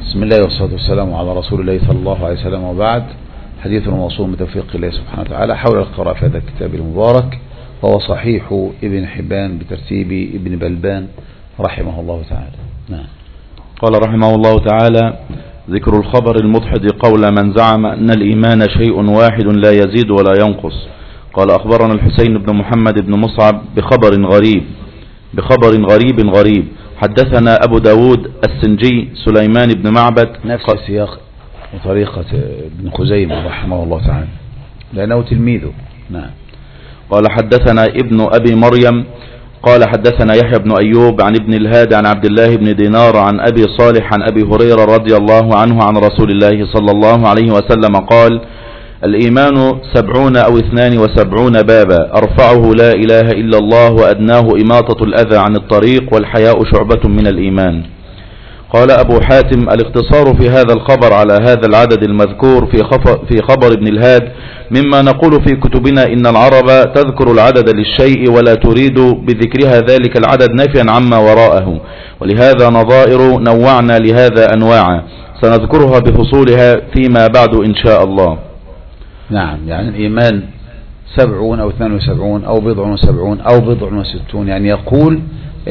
بسم الله والصلاة والسلام على رسول الله صلى الله عليه وسلم، وبعد. حديث موصول بتوفيق الله سبحانه وتعالى حول القراءة في هذا الكتاب المبارك، وهو صحيح ابن حبان بترتيب ابن بلبان رحمه الله تعالى. نعم. قال رحمه الله تعالى: ذكر الخبر المضحد قول من زعم أن الإيمان شيء واحد لا يزيد ولا ينقص. قال: أخبرنا الحسين بن محمد بن مصعب بخبر غريب حدثنا أبو داود السنجي سليمان بن معبد، نفس السياق وطريقة ابن خزيمة رحمه الله تعالى لأنه تلميذه. نعم. قال: حدثنا ابن أبي مريم قال: حدثنا يحيى بن أيوب عن ابن الهاد عن عبد الله بن دينار عن أبي صالح عن أبي هريرة رضي الله عنه عن رسول الله صلى الله عليه وسلم قال: الإيمان 70 أو 72 بابا، أرفعه لا إله إلا الله، وأدناه إماطة الأذى عن الطريق، والحياء شعبة من الإيمان. قال أبو حاتم: الاقتصار في هذا الخبر على هذا العدد المذكور في خبر ابن الهاد مما نقول في كتبنا إن العرب تذكر العدد للشيء ولا تريد بذكرها ذلك العدد نفيا عما وراءه، ولهذا نظائر نوعنا لهذا أنواعا سنذكرها بفصولها فيما بعد إن شاء الله. نعم، يعني الإيمان 70 أو 72 أو 70 أو 60، يعني يقول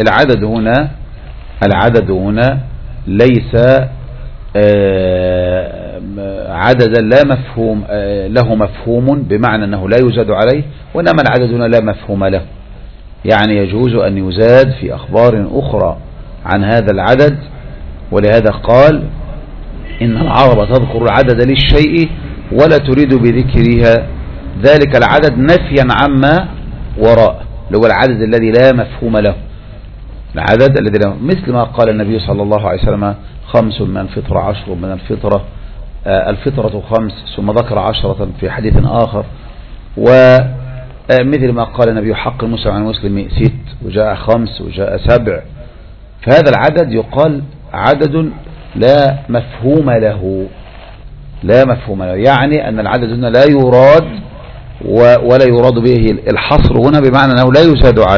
العدد هنا ليس عددا لا مفهوم له مفهوم بمعنى أنه لا يزاد عليه، وإنما العدد هنا لا مفهوم له، يعني يجوز أن يزاد في أخبار أخرى عن هذا العدد. ولهذا قال إن العرب تذكر العدد للشيء ولا تريد بذكرها ذلك العدد نفيا عما وراء، اللي هو العدد الذي لا مفهوم له، العدد الذي لا، مثل ما قال النبي صلى الله عليه وسلم: 5 من الفطرة، 10 من الفطرة، الفطرة 5، ثم ذكر 10 في حديث آخر. ومثل ما قال النبي: حق المسلم عن المسلم 6، وجاء 5 وجاء 7. فهذا العدد يقال عدد لا مفهوم له، لا مفهوم له، يعني أن العدد هنا لا يراد ولا يراد به الحصر هنا، بمعنى أنه لا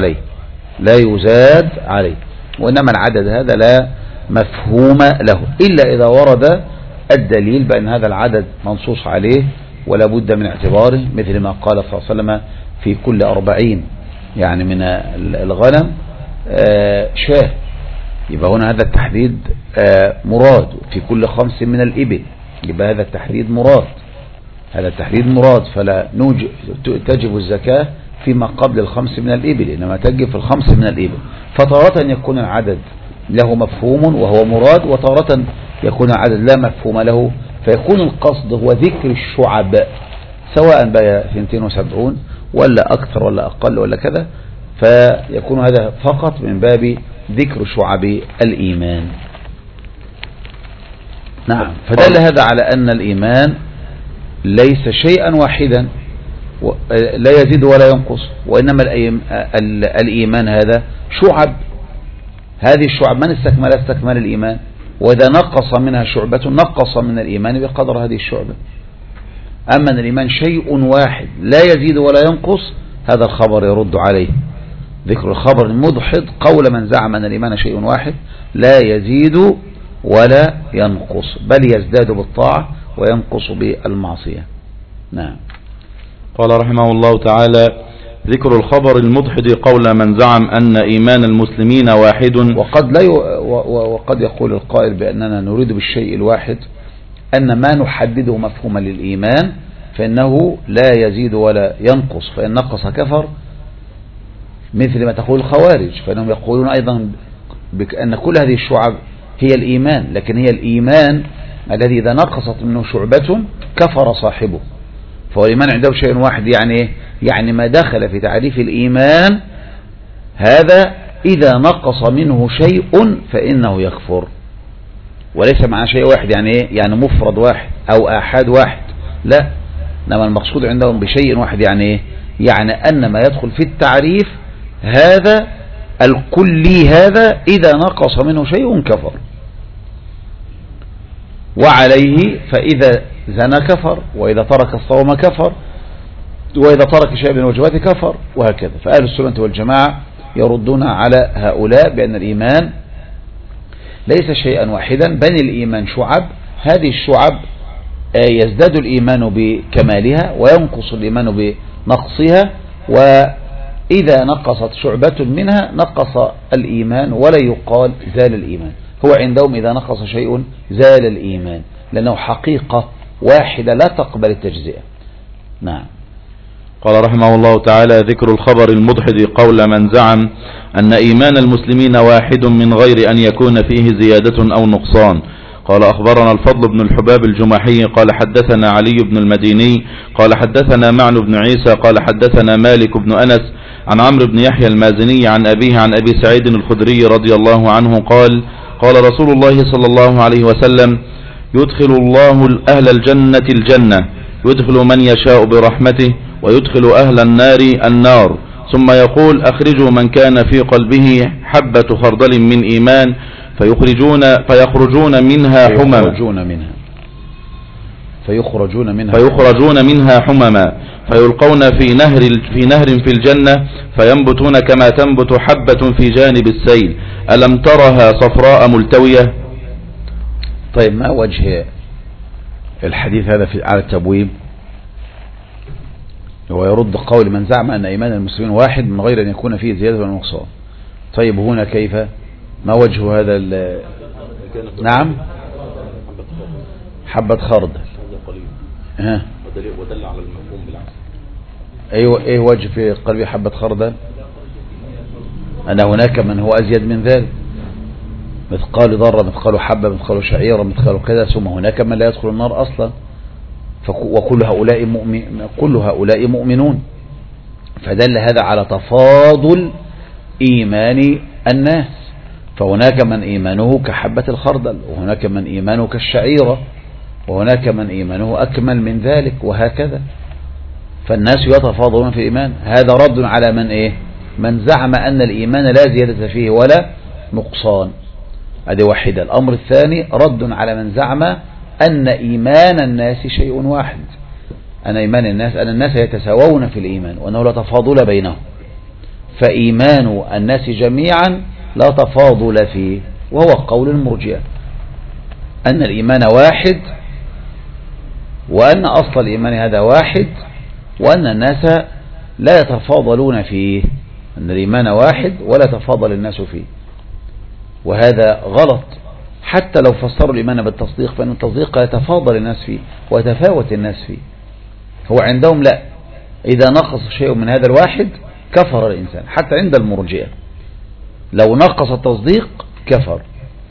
يزاد عليه، وإنما العدد هذا لا مفهوم له إلا إذا ورد الدليل بأن هذا العدد منصوص عليه ولا بد من اعتباره، مثل ما قال صلى الله عليه وسلم: في كل 40 يعني من الغنم شاه. يبقى هنا هذا التحديد مراد، في كل 5 من الإبل، يبقى هذا التحديد مراد، فلا تجب الزكاة فيما قبل 5 من الإبل، إنما تجب في 5 من الإبل. فتارة يكون العدد له مفهوم وهو مراد، وتارة يكون العدد لا مفهوم له، فيكون القصد هو ذكر الشعب، سواء بقى 72 ولا أكثر ولا أقل ولا كذا، فيكون هذا فقط من باب ذكر شعب الإيمان. نعم. فدل هذا على أن الإيمان ليس شيئا واحدا لا يزيد ولا ينقص، وإنما الإيمان هذا شعب، هذه الشعب من استكمل الإيمان، وإذا نقص منها شعبة نقص من الإيمان بقدر هذه الشعبة. أما أن الإيمان شيء واحد لا يزيد ولا ينقص، هذا الخبر يرد عليه. ذكر الخبر المضحد قول من زعم أن الإيمان شيء واحد لا يزيد ولا ينقص، بل يزداد بالطاعة وينقص بالمعصية. نعم. قال رحمه الله تعالى: ذكر الخبر المضحد قول من زعم أن إيمان المسلمين واحد. وقد يقول القائل بأننا نريد بالشيء الواحد أن ما نحدده مفهوما للإيمان فإنه لا يزيد ولا ينقص، فإن نقص كفر، مثل ما تقول الخوارج، فإنهم يقولون أيضا بأن كل هذه الشعب هي الإيمان، لكن هي الإيمان الذي إذا نقصت منه شعبة كفر صاحبه. فهو الإيمان عنده شيء واحد، يعني ما دخل في تعريف الإيمان هذا إذا نقص منه شيء فإنه يكفر، وليس معنى شيء واحد يعني مفرد واحد أو آحاد واحد، لا، إنما المقصود عندهم بشيء واحد يعني أن ما يدخل في التعريف هذا الكلي، هذا إذا نقص منه شيء كفر. وعليه فإذا زنى كفر، وإذا ترك الصوم كفر، وإذا ترك شيء من الواجبات كفر، وهكذا. فأهل السنة والجماعة يردون على هؤلاء بأن الإيمان ليس شيئا واحدا، بل الإيمان شعب. هذه الشعب يزداد الإيمان بكمالها وينقص الإيمان بنقصها، وإذا نقصت شعبة منها نقص الإيمان ولا يقال زال الإيمان. هو عندهم إذا نقص شيء زال الإيمان، لأنه حقيقة واحدة لا تقبل التجزئة. نعم. قال رحمه الله تعالى: ذكر الخبر المضحد قول من زعم أن إيمان المسلمين واحد من غير أن يكون فيه زيادة أو نقصان. قال أخبرنا الفضل بن الحباب الجمحي قال حدثنا علي بن المديني قال حدثنا معن بن عيسى قال حدثنا مالك بن أنس عن عمرو بن يحيى المازني عن أبيه عن أبي سعيد الخدري رضي الله عنه قال: قال رسول الله صلى الله عليه وسلم: يدخل الله أهل الجنة الجنة، يدخل من يشاء برحمته، ويدخل أهل النار النار، ثم يقول: أخرجوا من كان في قلبه حبة خردل من إيمان فيخرجون منها حمما فيلقون في نهر في الجنة فينبتون كما تنبت حبة في جانب السيل، ألم ترها صفراء ملتوية؟ طيب، ما وجه الحديث هذا على التبويب؟ ويرد قول من زعم أن إيمان المسلمين واحد من غير أن يكون فيه زيادة ولا نقصان. طيب، هنا كيف؟ ما وجه هذا نعم، حبة خردل. ودل على المفهوم بالعكس. أيوة، إيه وجه في قلبي حبة خردل؟ أن هناك من هو أزيد من ذلك، مثقال ذرة، مثقال حبة، مثقال شعيرة، مثقال كذا، ثم هناك من لا يدخل النار أصلا، كل هؤلاء مؤمنون. فدل هذا على تفاضل إيمان الناس، فهناك من إيمانه كحبة الخردل، وهناك من إيمانه كالشعيرة، وهناك من إيمانه أكمل من ذلك، وهكذا. فالناس يتفاضلون في الإيمان. هذا رد على من إيه؟ من زعم أن الإيمان لا زيادة فيه ولا نقصان. هذه واحدة. الأمر الثاني رد على من زعم أن إيمان الناس شيء واحد، أن الناس يتساوون في الإيمان، وأنه لا تفاضل بينهم، فإيمان الناس جميعا لا تفاضل فيه، وهو قول المرجئة أن الإيمان واحد، وأن أصل الإيمان هذا واحد، وأن الناس لا يتفاضلون فيه، أن الإيمان واحد ولا تفاضل الناس فيه. وهذا غلط. حتى لو فسروا الإيمان بالتصديق، فإن التصديق يتفاضل الناس فيه ويتفاوت الناس فيه. هو عندهم لا، إذا نقص شيء من هذا الواحد كفر الإنسان. حتى عند المرجئة لو نقص التصديق كفر.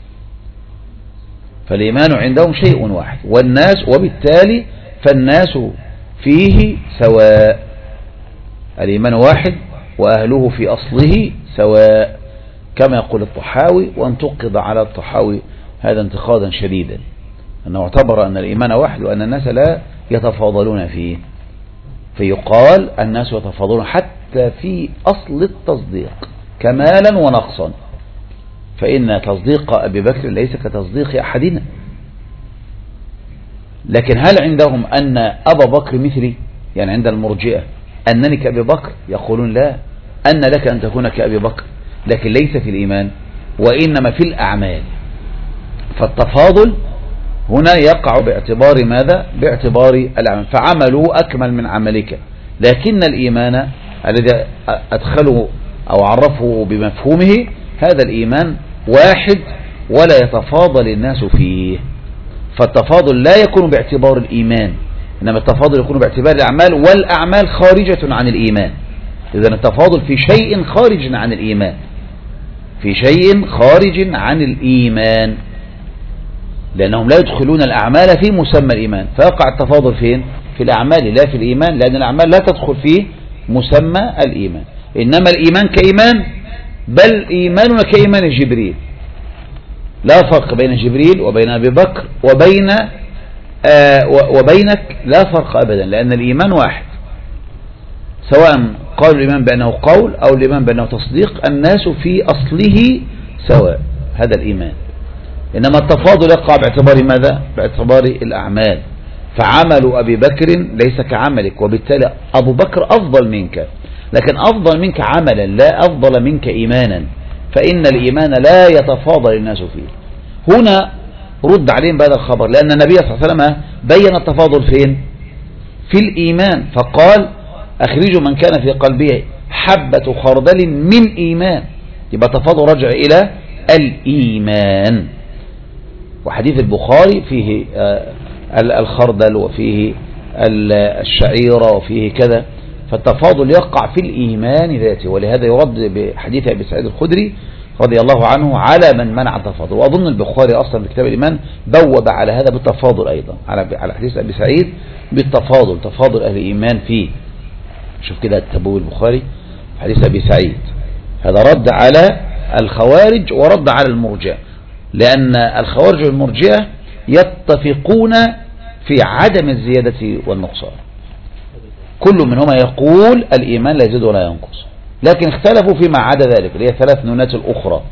فالإيمان عندهم شيء واحد، والناس وبالتالي فالناس فيه سواء. الإيمان واحد وأهله في أصله سواء، كما يقول الطحاوي، وانتقد على الطحاوي هذا انتقادا شديدا، أنه اعتبر أن الإيمان واحد وأن الناس لا يتفاضلون فيه. فيقال الناس يتفاضلون حتى في أصل التصديق كمالا ونقصا، فإن تصديق أبي بكر ليس كتصديق أحدنا. لكن هل عندهم أن أبا بكر مثلي؟ يعني عند المرجئة أنني كأبي بكر؟ يقولون لا، أن لك أن تكون كأبي بكر، لكن ليس في الإيمان وإنما في الأعمال. فالتفاضل هنا يقع باعتبار ماذا؟ باعتبار الأعمال. فعمله أكمل من عملك، لكن الإيمان الذي أدخله أو عرفه بمفهومه هذا الإيمان واحد ولا يتفاضل الناس فيه. فالتفاضل لا يكون باعتبار الإيمان، إنما التفاضل يكون باعتبار الأعمال، والأعمال خارجة عن الإيمان. إذن التفاضل في شيء خارج عن الإيمان، في شيء خارج عن الإيمان، لأنهم لا يدخلون الأعمال في مسمى الإيمان. فيقع التفاضل فين؟ في الأعمال لا في الإيمان، لأن الأعمال لا تدخل في مسمى الإيمان. إنما الإيمان كإيمان، بل إيماننا كإيمان جبريل، لا فرق بين جبريل وبين أبي بكر وبينك، لا فرق أبدا، لأن الإيمان واحد. سواء قالوا الإيمان بأنه قول أو الإيمان بأنه تصديق، الناس في أصله سواء، هذا الإيمان. إنما التفاضل يقع باعتبار ماذا؟ باعتبار الأعمال. فعمل أبي بكر ليس كعملك، وبالتالي أبو بكر أفضل منك، لكن أفضل منك عملا لا أفضل منك إيمانا، فإن الإيمان لا يتفاضل الناس فيه. هنا رد عليهم بهذا الخبر، لأن النبي صلى الله عليه وسلم بين التفاضل فين؟ في الإيمان، فقال أخرجوا من كان في قلبه حبة خردل من إيمان، يبقى تفاضل رجع إلى الإيمان. وحديث البخاري فيه الخردل وفيه الشعيرة وفيه كذا، فالتفاضل يقع في الإيمان ذاته، ولهذا يرد بحديث أبي سعيد الخدري رضي الله عنه على من منع التفاضل. وأظن البخاري أصلا في كتاب الإيمان بوب على هذا بالتفاضل أيضا، على حديث أبي سعيد بالتفاضل، تفاضل أهل الإيمان فيه. شوف كده تبوب البخاري حديث أبي سعيد، هذا رد على الخوارج ورد على المرجئة، لأن الخوارج والمرجئة يتفقون في عدم الزيادة والنقصان، كل منهما يقول الإيمان لا يزيد ولا ينقص، لكن اختلفوا فيما عدا ذلك اللي هي 3 نونات الأخرى.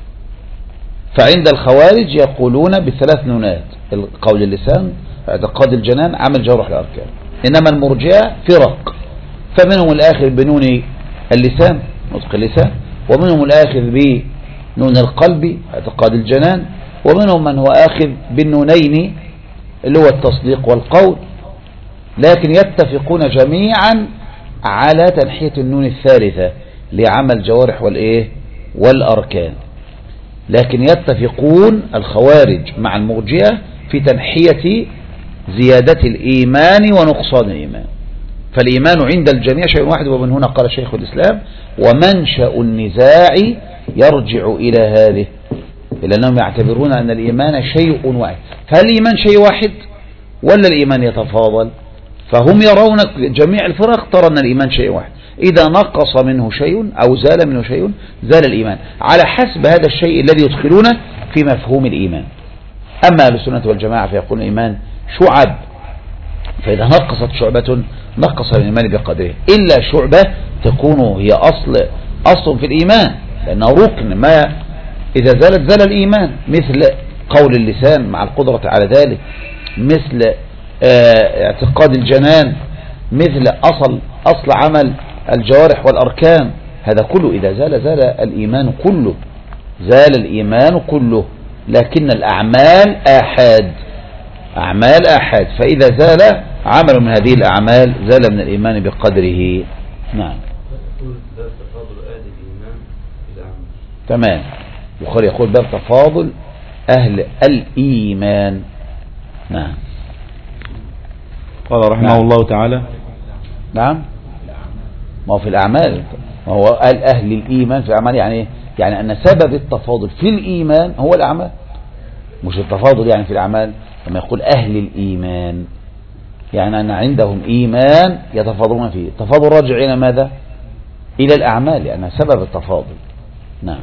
فعند الخوارج يقولون ب3 نونات: قول اللسان، اعتقاد الجنان، عمل جوارح الأركان. إنما المرجئة فرق، فمنهم الآخر بنون اللسان نطق اللسان، ومنهم الآخر بنون القلب اعتقاد الجنان، ومنهم من هو آخر بالنونين اللي هو التصديق والقول، لكن يتفقون جميعا على تنحية النون الثالثة لعمل جوارح والأركان. لكن يتفقون الخوارج مع المرجئة في تنحية زيادة الإيمان ونقصان الإيمان. فالإيمان عند الجميع شيء واحد، ومن هنا قال شيخ الإسلام: ومنشأ النزاع يرجع إلى هذه، إلا أنهم يعتبرون أن الإيمان شيء واحد. فهل الإيمان شيء واحد ولا الإيمان يتفاضل؟ فهم يرون جميع الفرق ترى أن الإيمان شيء واحد، إذا نقص منه شيء أو زال منه شيء زال الإيمان، على حسب هذا الشيء الذي يدخلونه في مفهوم الإيمان. أما أهل السنة والجماعة فيقول الإيمان شعب، فإذا نقصت شعبة نقص الإيمان بقدره، إلا شعبة تكون هي أصل في الإيمان، لأنه ركن، ما إذا زالت زال الإيمان، مثل قول اللسان مع القدرة على ذلك، مثل اعتقاد الجنان، مثل أصل عمل الجوارح والأركان. هذا كله إذا زال الإيمان كله، زال الإيمان كله، لكن الأعمال آحاد، فإذا زال عمل من هذه الأعمال زال من الإيمان بقدره. نعم تمام. البخاري يقول باب تفاضل أهل الإيمان. نعم. قال رحمه الله تعالى: نعم، ما هو في الأعمال، ما هو قال أهل الإيمان في الأعمال، يعني أن سبب التفاضل في الإيمان هو الأعمال، مش التفاضل يعني في الأعمال. لما يقول أهل الإيمان يعني أن عندهم إيمان يتفاضلون فيه. التفاضل راجع إلى ماذا؟ إلى الأعمال، لأنها سبب التفاضل. نعم.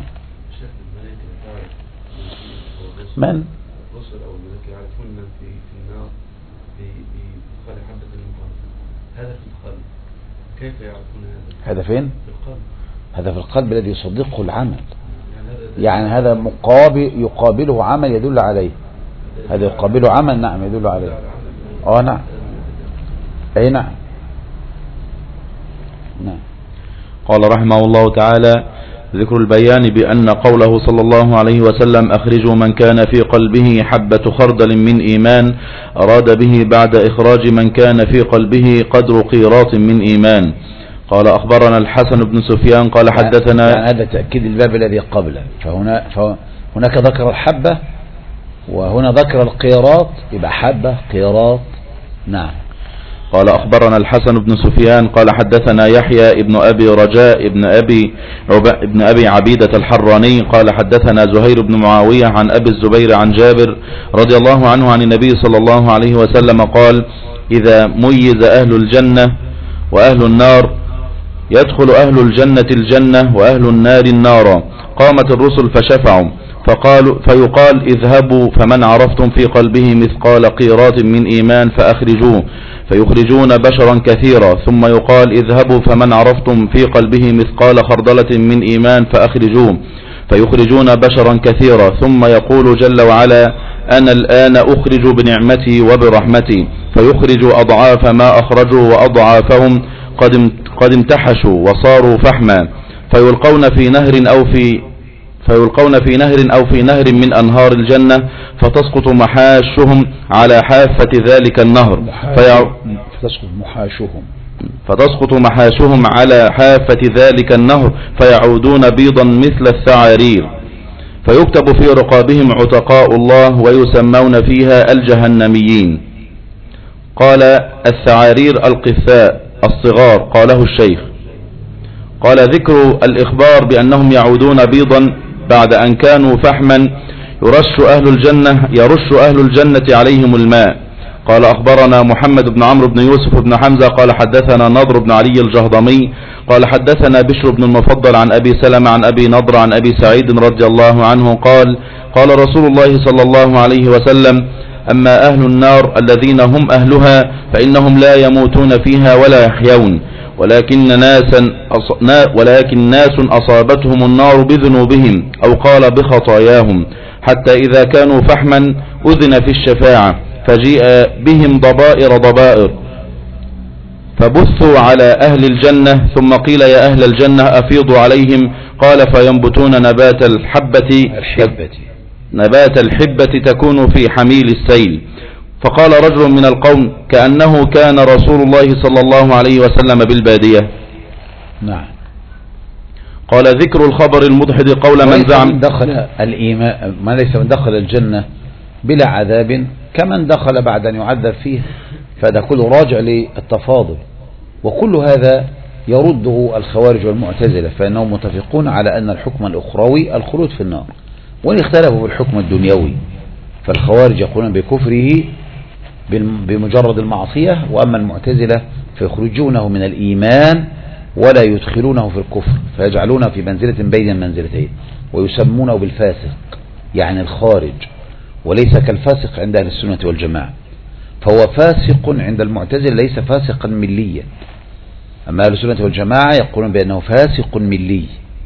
من؟ الرسل أو الملائكة يعرفون من في النار بإدخال حبة المقارنة، هذا في القلب، كيف يعرفون هذا؟ هذا فين؟ في القلب. هذا في القلب الذي يصدقه العمل، يعني هذا يقابله عمل يدل عليه، هذا يقابله عمل نعم يدل عليه. نعم، أي نعم. قال رحمه الله تعالى: ذكر البيان بأن قوله صلى الله عليه وسلم: أخرجوا من كان في قلبه حبة خردل من إيمان، أراد به بعد إخراج من كان في قلبه قدر قيراط من إيمان. قال أخبرنا الحسن بن سفيان قال حدثنا، يعني هذا تأكيد الباب الذي قبله، فهناك ذكر الحبة وهنا ذكر القيراط، يبقى حبة قيراط. نعم. قال أخبرنا الحسن بن سفيان قال حدثنا يحيى ابن أبي رجاء ابن أبي عبيدة الحراني قال حدثنا زهير بن معاوية عن أبي الزبير عن جابر رضي الله عنه عن النبي صلى الله عليه وسلم قال: إذا ميز أهل الجنة وأهل النار يدخل أهل الجنة الجنة وأهل النار النار، قامت الرسل فشفعوا فيقال: اذهبوا فمن عرفتم في قلبه مثقال قيراط من إيمان فأخرجوه، فيخرجون بشرا كثيرا، ثم يقال: اذهبوا فمن عرفتم في قلبه مثقال خردلة من إيمان فأخرجوه، فيخرجون بشرا كثيرا، ثم يقول جل وعلا: أنا الآن أخرج بنعمتي وبرحمتي، فيخرج أضعاف ما أخرجوا وأضعافهم قد امتحشوا وصاروا فحما، فيلقون في نهر أو في فيلقون في نهر أو في نهر من أنهار الجنة فتسقط محاشهم على حافة ذلك النهر فتسقط محاشهم على حافة ذلك النهر فيعودون بيضا مثل الثعارير، فيكتب في رقابهم عتقاء الله ويسمون فيها الجهنميين. قال الثعارير القثاء الصغار، قاله الشيخ. قال ذكر الإخبار بأنهم يعودون بيضا بعد أن كانوا فحما يرش أهل الجنة عليهم الماء. قال أخبرنا محمد بن عمرو بن يوسف بن حمزة قال حدثنا نضر بن علي الجهضمي قال حدثنا بشر بن المفضل عن أبي سلمة عن أبي نضر عن أبي سعيد رضي الله عنه قال قال رسول الله صلى الله عليه وسلم أما أهل النار الذين هم أهلها فإنهم لا يموتون فيها ولا يحيون، ولكن ناس أصابتهم النار بذنوبهم أو قال بخطاياهم، حتى إذا كانوا فحما أذن في الشفاعة فجيء بهم ضبائر فبثوا على أهل الجنة، ثم قيل يا أهل الجنة أفيضوا عليهم، قال فينبتون نبات الحبة تكون في حميل السيل. فقال رجل من القوم كأنه كان رسول الله صلى الله عليه وسلم بالبادية. نعم. قال ذكر الخبر المضحد قول من زعم دخل الإيمان ما ليس من دخل الجنة بلا عذاب كمن دخل بعد أن يعذب فيه، فهذا كله راجع للتفاضل، وكل هذا يرده الخوارج والمعتزلة، فإنهم متفقون على أن الحكم الأخروي الخلود في النار، وإن اختلفوا بالحكم الدنيوي، فالخوارج يقولون بكفره بمجرد المعصية، وأما المعتزلة فيخرجونه من الإيمان ولا يدخلونه في الكفر، فيجعلونه في منزلة بين المنزلتين، ويسمونه بالفاسق يعني الخارج، وليس كالفاسق عند أهل السنة والجماعة. فهو فاسق عند المعتزلة ليس فاسقا مليا، أما أهل السنة والجماعة يقولون بأنه فاسق ملي.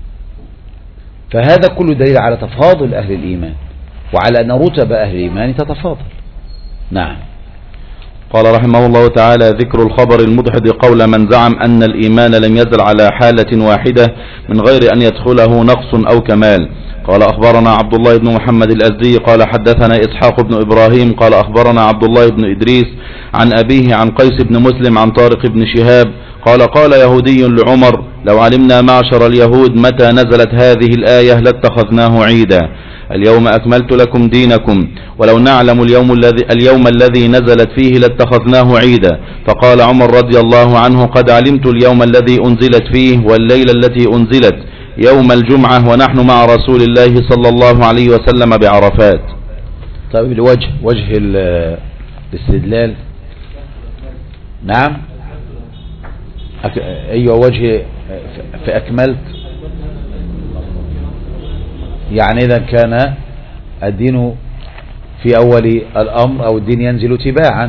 فهذا كله دليل على تفاضل أهل الإيمان، وعلى أن رتب أهل الإيمان تتفاضل. نعم. قال رحمه الله تعالى ذكر الخبر المضحد قول من زعم أن الإيمان لم يزل على حالة واحدة من غير أن يدخله نقص أو كمال. قال أخبرنا عبد الله بن محمد الأزدي قال حدثنا إسحاق بن إبراهيم قال أخبرنا عبد الله بن إدريس عن أبيه عن قيس بن مسلم عن طارق بن شهاب قال يهودي لعمر لو علمنا معشر اليهود متى نزلت هذه الآية لاتخذناه عيدا، اليوم أكملت لكم دينكم، ولو نعلم اليوم الذي نزلت فيه لاتخذناه عيدا. فقال عمر رضي الله عنه قد علمت اليوم الذي أنزلت فيه والليلة التي أنزلت يوم الجمعة ونحن مع رسول الله صلى الله عليه وسلم بعرفات. طيب وجه الاستدلال. نعم. أيوة وجه في أكملت، يعني إذا كان الدين في أول الأمر أو الدين ينزل تباعا،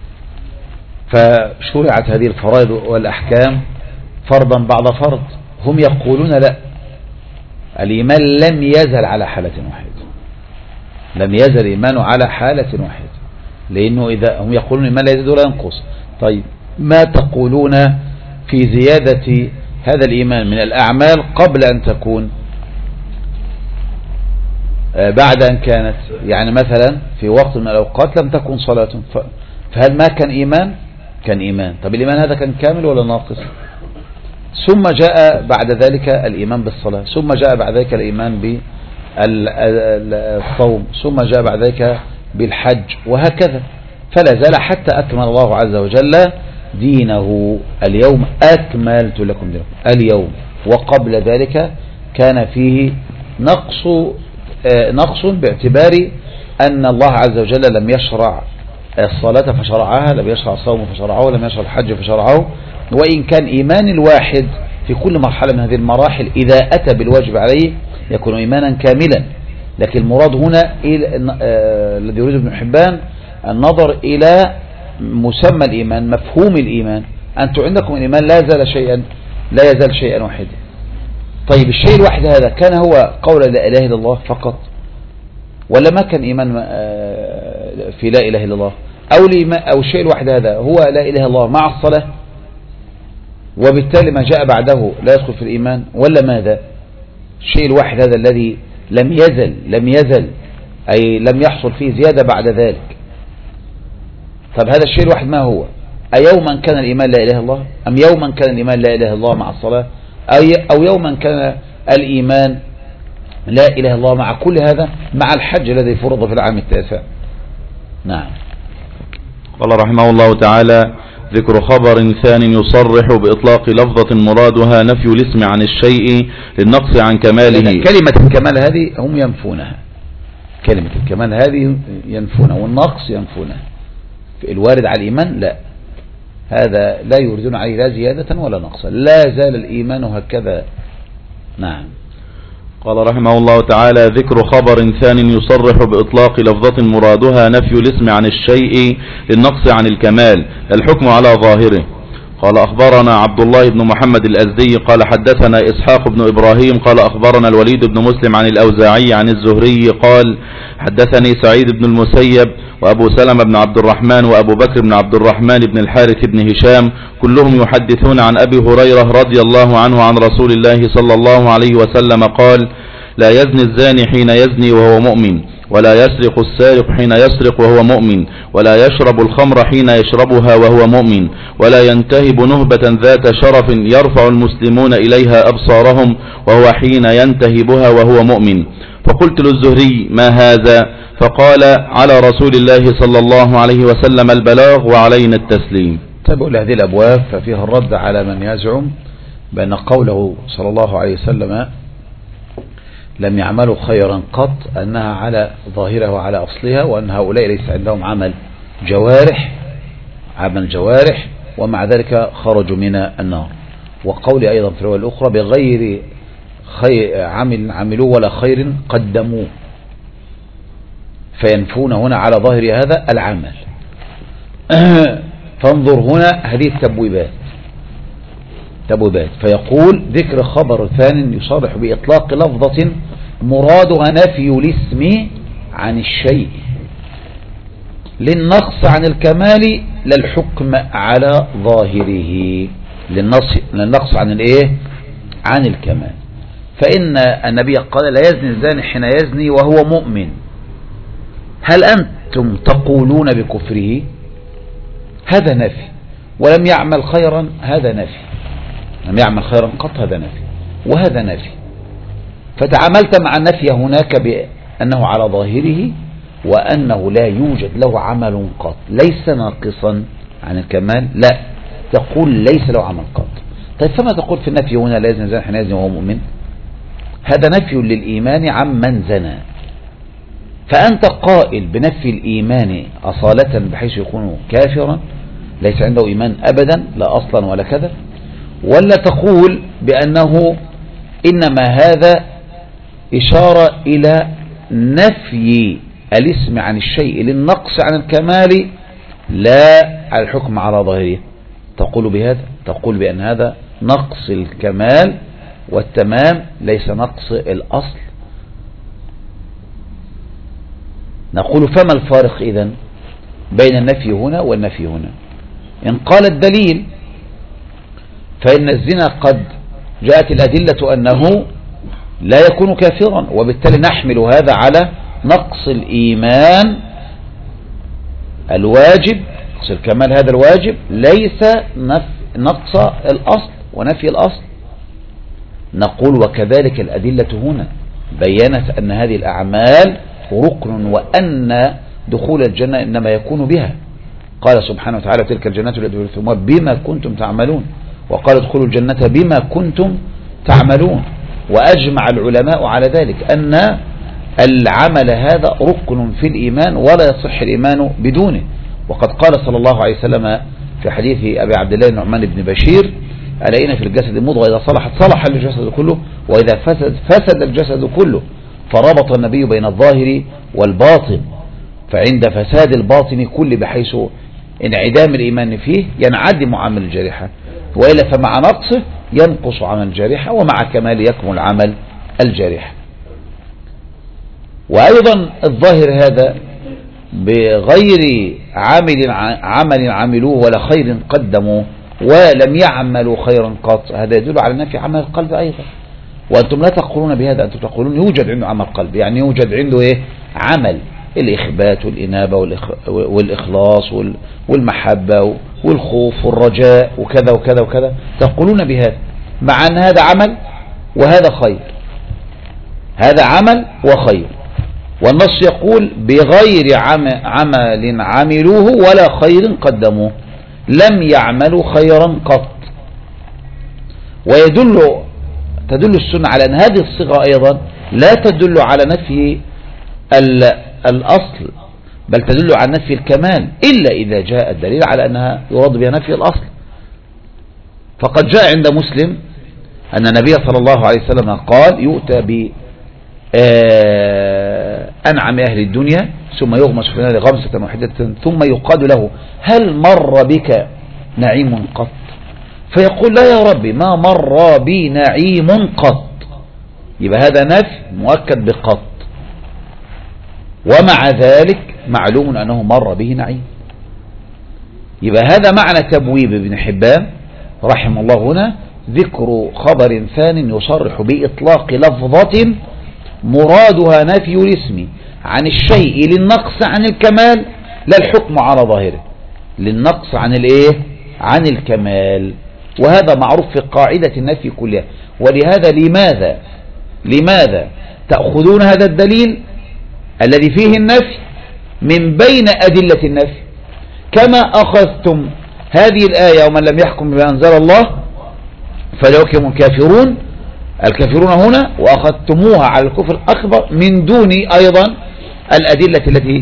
فشرعت هذه الفرائض والأحكام فرضا بعد فرض. هم يقولون لا، الإيمان لم يزل على حالة واحدة، لم يزل الإيمان على حالة واحدة، لأنه إذا هم يقولون الإيمان لا يزيد ولا ينقص. طيب ما تقولون في زيادة هذا الإيمان من الأعمال قبل أن تكون بعد أن كانت؟ يعني مثلا في وقت من الأوقات لم تكن صلاة، فهل ما كان إيمان؟ كان إيمان. طب الإيمان هذا كان كامل ولا ناقص؟ ثم جاء بعد ذلك الإيمان بالصلاة، ثم جاء بعد ذلك الإيمان بالصوم، ثم جاء بعد ذلك بالحج، وهكذا. فلا زال حتى أكمل الله عز وجل دينه. اليوم أكملت لكم دينكم اليوم، وقبل ذلك كان فيه نقص باعتبار أن الله عز وجل لم يشرع الصلاة فشرعها، لم يشرع الصوم فشرعه، لم يشرع الحج فشرعه. وإن كان إيمان الواحد في كل مرحلة من هذه المراحل إذا أتى بالواجب عليه يكون إيمانا كاملا، لكن المراد هنا الذي يريد ابن حبان النظر إلى مسمى الإيمان، مفهوم الإيمان. أنتم عندكم الإيمان لا يزال شيئا واحدا. طيب الشيء الواحد هذا كان هو قول لا إله إلا الله فقط، ولا ما كان إيمان في لا إله إلا الله؟ أو الشيء الواحد هذا هو لا إله إلا الله مع الصلاة، وبالتالي ما جاء بعده لا يدخل في الإيمان، ولا ماذا؟ الشيء الواحد هذا الذي لم يزل أي لم يحصل فيه زيادة بعد ذلك. طب هذا الشيء الواحد ما هو؟ أيوما كان الإيمان لا إله إلا الله، أم يوما كان الإيمان لا إله إلا الله مع الصلاة، أو يوما كان الإيمان لا إله إلا الله مع كل هذا، مع الحج الذي فرض في العام التاسع. نعم. قال رحمه الله تعالى: ذكر خبر ثان يصرح بإطلاق لفظة مرادها نفي الاسم عن الشيء للنقص عن كماله. كلمة الكمال هذه هم ينفونها، كلمة الكمال هذه ينفونها، والنقص ينفونها. في الوارد على الإيمان لا، هذا لا يوردون عليه لا زيادة ولا نقصا، لا زال الإيمان هكذا. نعم. قال رحمه الله تعالى: ذكر خبر ثان يصرح بإطلاق لفظة مرادها نفي الاسم عن الشيء للنقص عن الكمال الحكم على ظاهره. قال أخبرنا عبد الله بن محمد الأزدي قال حدثنا إسحاق بن إبراهيم قال أخبرنا الوليد بن مسلم عن الأوزاعي عن الزهري قال حدثني سعيد بن المسيب وأبو سلمة بن عبد الرحمن وأبو بكر بن عبد الرحمن بن الحارث بن هشام كلهم يحدثون عن أبي هريرة رضي الله عنه عن رسول الله صلى الله عليه وسلم قال: لا يزني الزاني حين يزني وهو مؤمن، ولا يسرق السارق حين يسرق وهو مؤمن، ولا يشرب الخمر حين يشربها وهو مؤمن، ولا ينتهب نهبة ذات شرف يرفع المسلمون إليها أبصارهم وهو حين ينتهبها وهو مؤمن. فقلت للزهري: ما هذا؟ فقال: على رسول الله صلى الله عليه وسلم البلاغ وعلينا التسليم. تبقى هذه الأبواب ففيها الرد على من يزعم بأن قوله صلى الله عليه وسلم لم يعملوا خيرا قط أنها على ظاهرها وعلى أصلها، وأن هؤلاء ليس عندهم عمل جوارح ومع ذلك خرجوا من النار. وقول أيضا في الرواية الأخرى: بغير عمل عملوا ولا خير قدموا، فينفون هنا على ظاهر هذا العمل. فانظر هنا هذه التبويبات، فيقول: ذكر خبر ثان يصرح بإطلاق لفظة مرادها نفي الاسم عن الشيء للنقص عن الكمال لا الحكم على ظاهره، للنقص عن الايه؟ عن الكمال. فإن النبي قال: لا يزني الزاني حين يزني وهو مؤمن. هل أنتم تقولون بكفره؟ هذا نفي. ولم يعمل خيرا، هذا نفي. لم يعمل خيرا قط، هذا نفي، وهذا نفي. فتعاملت مع النفي هناك بأنه على ظاهره وأنه لا يوجد له عمل قط، ليس ناقصا عن الكمال، لا، تقول ليس له عمل قط. طيب فما تقول في النفي هنا لا يزني الزاني حين يزني وهو مؤمن؟ هذا نفي للإيمان عمن زنى. فأنت قائل بنفي الإيمان أصالة بحيث يكون كافرا ليس عنده إيمان أبدا لا أصلا ولا كذا، ولا تقول بأنه إنما هذا إشارة إلى نفي الاسم عن الشيء للنقص عن الكمال لا على الحكم على ظاهره؟ تقول بهذا، تقول بأن هذا نقص الكمال والتمام ليس نقص الأصل. نقول: فما الفارق إذن بين النفي هنا والنفي هنا؟ إن قال الدليل فإن الزنا قد جاءت الأدلة أنه لا يكون كافرا، وبالتالي نحمل هذا على نقص الإيمان الواجب، نقص الكمال هذا الواجب، ليس نقص الأصل ونفي الأصل. نقول: وكذلك الأدلة هنا بيّنت أن هذه الأعمال ركن، وأن دخول الجنة إنما يكون بها. قال سبحانه وتعالى: تلك الجنات التي أورثتموها بما كنتم تعملون، وقال: ادخلوا الجنة بما كنتم تعملون. وأجمع العلماء على ذلك أن العمل هذا ركن في الإيمان ولا يصح الإيمان بدونه. وقد قال صلى الله عليه وسلم في حديث أبي عبد الله النعمان بن بشير: ألا إن في الجسد مضغة إذا صلحت صلح الجسد كله، وإذا فسد الجسد كله. فربط النبي بين الظاهر والباطن، فعند فساد الباطن كل بحيث انعدام الإيمان فيه ينعدم عمل الجارحة، وإلا فمع نقصه ينقص عمل الجارحة، ومع كمال يكمل عمل الجارحة. وأيضا الظاهر هذا بغير عمل عملوه ولا خير قدموا ولم يعملوا خيرا قط، هذا يدل على نفي عمل القلب أيضا. وأنتم لا تقولون بهذا، أنتم تقولون يوجد عنده عمل قلب، يعني يوجد عنده إيه؟ عمل الإخبات والإنابة والإخلاص والمحبة والخوف والرجاء وكذا وكذا وكذا، تقولون بهذا، مع أن هذا عمل وهذا خير، هذا عمل وخير، والنص يقول بغير عمل عملوه ولا خير قدموه، لم يعملوا خيرا قط. تدل السنة على أن هذه الصيغة أيضا لا تدل على نفي الأصل، بل تدل على نفي الكمال، إلا إذا جاء الدليل على أنها يراد بها نفي الأصل. فقد جاء عند مسلم أن النبي صلى الله عليه وسلم قال يؤتى بأنعم أهل الدنيا ثم يغمس في النار غمسة واحدة ثم يقال له هل مر بك نعيم قط؟ فيقول لا يا ربي ما مر بي نعيم قط. يبقى هذا نفي مؤكد بقط، ومع ذلك معلوم أنه مر به نعيم. يبقى هذا معنى تبويب ابن حبان رحمه الله هنا، ذكر خبر ثان يصرح بإطلاق لفظة مرادها نفي الاسم عن الشيء للنقص عن الكمال، لا الحكم على ظاهره، للنقص عن الايه؟ عن الكمال. وهذا معروف في قاعدة النفي كلها. ولهذا لماذا تأخذون هذا الدليل الذي فيه النفي من بين أدلة النفي، كما أخذتم هذه الآية ومن لم يحكم بما أنزل الله فليحكم الكافرون هنا، وأخذتموها على الكفر الأكبر من دون أيضا الأدلة التي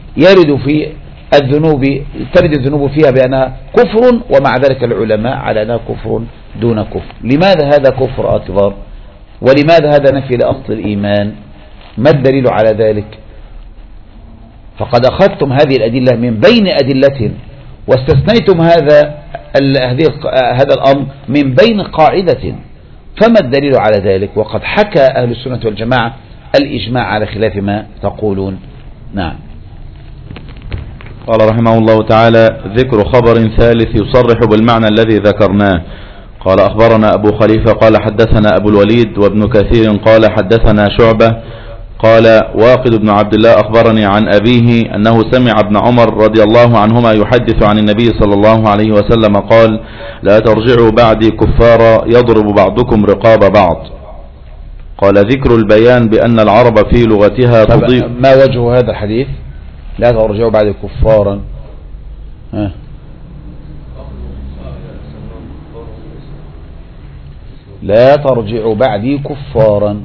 ترد الذنوب فيها بأنها كفر، ومع ذلك العلماء على أنها كفر دون كفر. لماذا هذا كفر أكبر؟ ولماذا هذا نفي لأصل الإيمان؟ ما الدليل على ذلك؟ فقد أخذتم هذه الأدلة من بين أدلة واستثنيتم هذا الأمر من بين قاعدة، فما الدليل على ذلك؟ وقد حكى أهل السنة والجماعة الإجماع على خلاف ما تقولون. نعم. قال رحمه الله تعالى: ذكر خبر ثالث يصرح بالمعنى الذي ذكرناه. قال: أخبرنا أبو خليفة قال حدثنا أبو الوليد، وابن كثير قال حدثنا شعبة قال: واقد بن عبد الله أخبرني عن أبيه أنه سمع ابن عمر رضي الله عنهما يحدث عن النبي صلى الله عليه وسلم قال: لا ترجعوا بعدي كفارا يضرب بعضكم رقاب بعض. قال: ذكر البيان بأن العرب في لغتها تضيف. ما وجه هذا الحديث؟ لا ترجعوا بعدي كفارا. لا ترجعوا بعدي كفارا،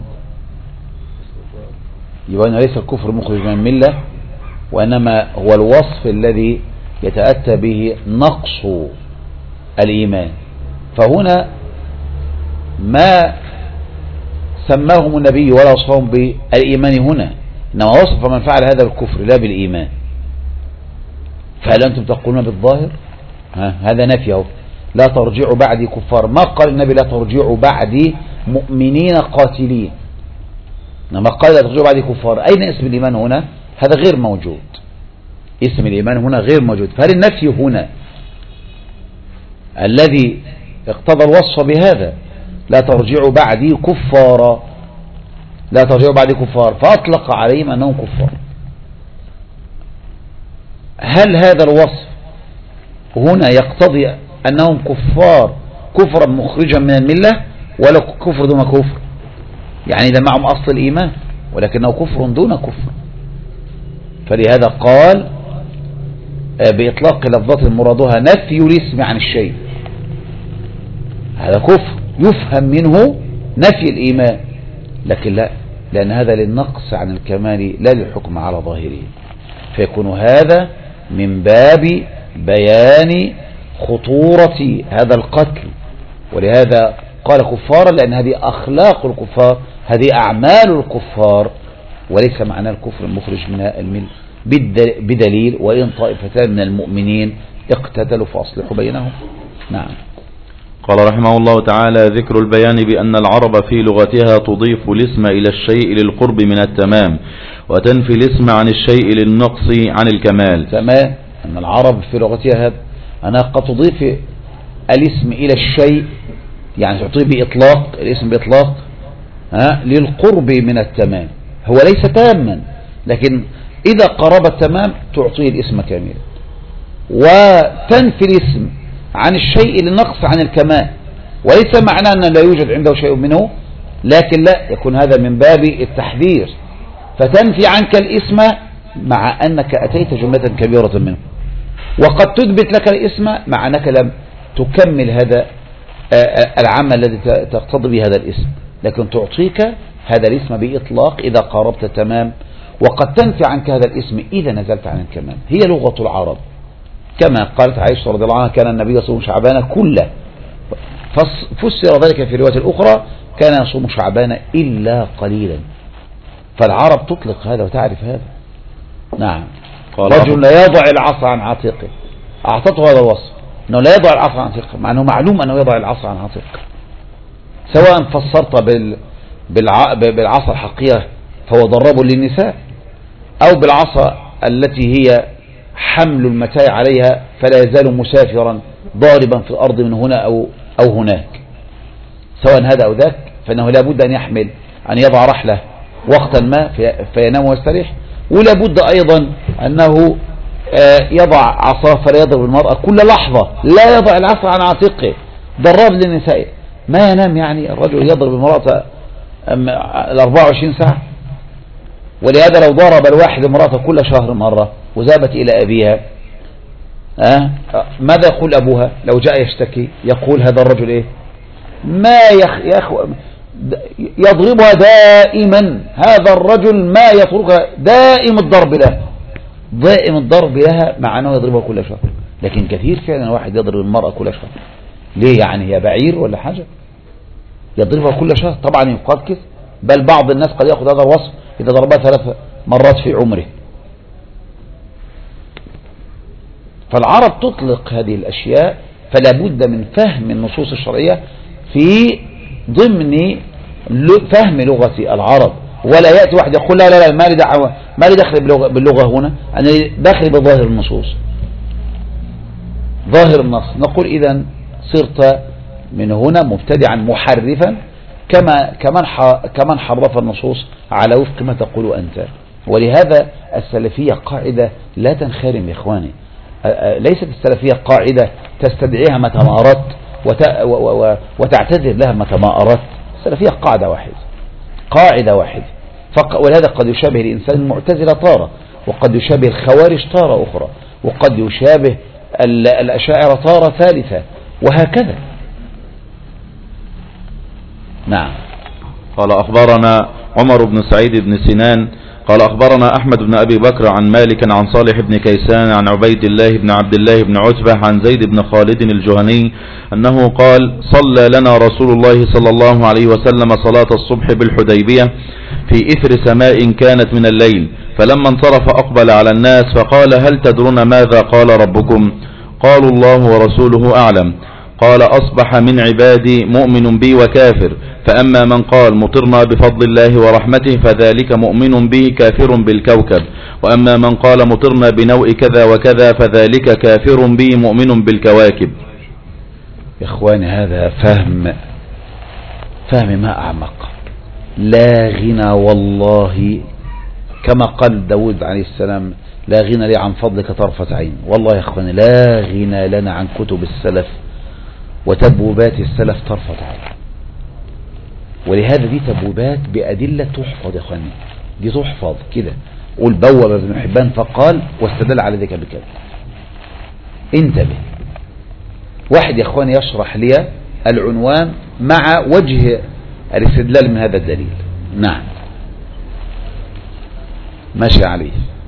يبقى ليس الكفر مخرج من الملة، وإنما هو الوصف الذي يتأتى به نقص الإيمان. فهنا ما سماهم النبي ولا وصفهم بالإيمان هنا، إنما وصف من فعل هذا بالكفر لا بالإيمان. فهل أنتم تقولون بالظاهر؟ هذا نفيه. لا ترجعوا بعدي كفار، ما قال النبي لا ترجعوا بعدي مؤمنين قاتلين، إنما قال لا ترجعوا بعدي كفار. أين اسم الإيمان هنا؟ هذا غير موجود، اسم الإيمان هنا غير موجود. فهل النفي هنا الذي اقتضى الوصف بهذا لا ترجعوا بعدي كفارا، لا ترجعوا بعدي كفار، فأطلق عليهم أنهم كفار. هل هذا الوصف هنا يقتضي أنهم كفار كفرا مخرجا من الملة، ولا كفر دون كفر؟ يعني ده معهم أصل الإيمان ولكنه كفر دون كفر. فلهذا قال بإطلاق لفظة مرادها نفي الاسم عن الشيء، هذا كفر يفهم منه نفي الإيمان، لكن لا، لأن هذا للنقص عن الكمال لا للحكم على ظاهره، فيكون هذا من باب بيان خطورة هذا القتل. ولهذا قال كفارا، لأن هذه أخلاق الكفار، هذه أعمال الكفار، وليس معنى الكفر المخرج من الملة، بدليل وإن طائفتان من المؤمنين اقتتلوا فأصلحوا بينهم. نعم. قال رحمه الله تعالى: ذكر البيان بأن العرب في لغتها تضيف الاسم إلى الشيء للقرب من التمام، وتنفي الاسم عن الشيء للنقص عن الكمال. تمام. أن العرب في لغتها هذا أنا قد تضيف الاسم إلى الشيء، يعني تعطيه بإطلاق الاسم بإطلاق، للقرب من التمام، هو ليس تاما، لكن إذا قرب التمام تعطيه الاسم كاملا، وتنفي الاسم عن الشيء للنقص عن الكمال، وليس معناه أن لا يوجد عنده شيء منه، لكن لا يكون هذا من باب التحذير، فتنفي عنك الاسم مع أنك أتيت جملة كبيرة منه، وقد تثبت لك الاسم مع أنك لم تكمل هذا العمل الذي تقتضي به هذا الاسم، لكن تعطيك هذا الاسم بإطلاق إذا قاربت التمام، وقد تنفي عنك هذا الاسم إذا نزلت عن الكمال. هي لغة العرب، كما قالت عائشة رضي الله عنها كان النبي يصوم شعبان كله، فسر ذلك في رواية الأخرى كان يصوم شعبان إلا قليلا. فالعرب تطلق هذا وتعرف هذا. نعم، رجل لا يضع العصا عن عاتقه، أعطته هذا الوصف أنه لا يضع العصا عن عاتقه، مع أنه معلوم أنه يضع العصا عن عاتقه، سواء فسرت بالعصا الحقيقة فهو ضرب للنساء، أو بالعصا التي هي حمل المتاع عليها فلا يزال مسافرا ضاربا في الأرض من هنا أو هناك، سواء هذا أو ذاك، فإنه لا بد أن يحمل، أن يضع رحله وقتا ما فينام ويستريح، ولا بد أيضا أنه يضع عصاه فلا يضرب المرأة كل لحظة، لا يضع العصا عن عاتقه، ضراب للنساء، ما ينام يعني الرجل يضرب المرأة 24 ساعة. ولهذا لو ضرب الواحد امرأة كل شهر مرة وذهبت إلى أبيها، ماذا يقول أبوها لو جاء يشتكي؟ يقول هذا الرجل إيه؟ ما يضربها دائما، هذا الرجل ما يتركها، دائم الضرب لها، دائم الضرب لها، مع أنه يضربها كل شهر. لكن كثير فعلا واحد يضرب المرأة كل شهر، ليه يعني؟ هي بعير ولا حاجة؟ يضربها كل شهر، طبعا يقال كذا، بل بعض الناس قد يأخذ هذا الوصف إذا ضربها 3 مرات في عمره. فالعرب تطلق هذه الأشياء، فلا بد من فهم النصوص الشرعية في ضمن فهم لغة العرب، ولا يأتي واحد يقول لا لا لا ما لي دخل باللغة هنا، أنا داخل بظاهر النصوص، ظاهر النص. نقول إذن صرت من هنا مبتدعا محرفا كمن حرف النصوص على وفق ما تقول أنت. ولهذا السلفية قاعدة لا تنخرم يا إخواني، ليست السلفية قاعدة تستدعيها متى ما أردت وتعتذر لها متى ما أردت. السلفية قاعدة واحدة، ولهذا قد يشابه الإنسان المعتزلة طارة، وقد يشابه الخوارج طارة أخرى، وقد يشابه الأشاعرة طارة ثالثة، وهكذا. نعم. قال أخبرنا عمر بن سعيد بن سنان قال أخبرنا أحمد بن أبي بكر عن مالك عن صالح بن كيسان عن عبيد الله بن عبد الله بن عتبة عن زيد بن خالد الجهني أنه قال صلى لنا رسول الله صلى الله عليه وسلم صلاة الصبح بالحديبية في إثر سماء كانت من الليل، فلما انصرف أقبل على الناس فقال هل تدرون ماذا قال ربكم؟ قالوا الله ورسوله أعلم. قال أصبح من عبادي مؤمن بي وكافر، فأما من قال مطرنا بفضل الله ورحمته فذلك مؤمن به كافر بالكوكب، وأما من قال مطرنا بنوء كذا وكذا فذلك كافر به مؤمن بالكواكب. إخواني هذا فهم ما أعمق، لا غنى والله، كما قال داود عليه السلام لا غنى لي عن فضلك طرفة عين. والله يا إخواني لا غنى لنا عن كتب السلف وتبوبات السلف طرفة عين. ولهذا دي تبوبات بأدلة تحفظ يا اخواني، دي تحفظ كده. قول بوب ابن حبان فقال واستدل على ذلك بكذا. انتبه، واحد يا اخواني يشرح لي العنوان مع وجه الاستدلال من هذا الدليل. نعم ماشي عليه.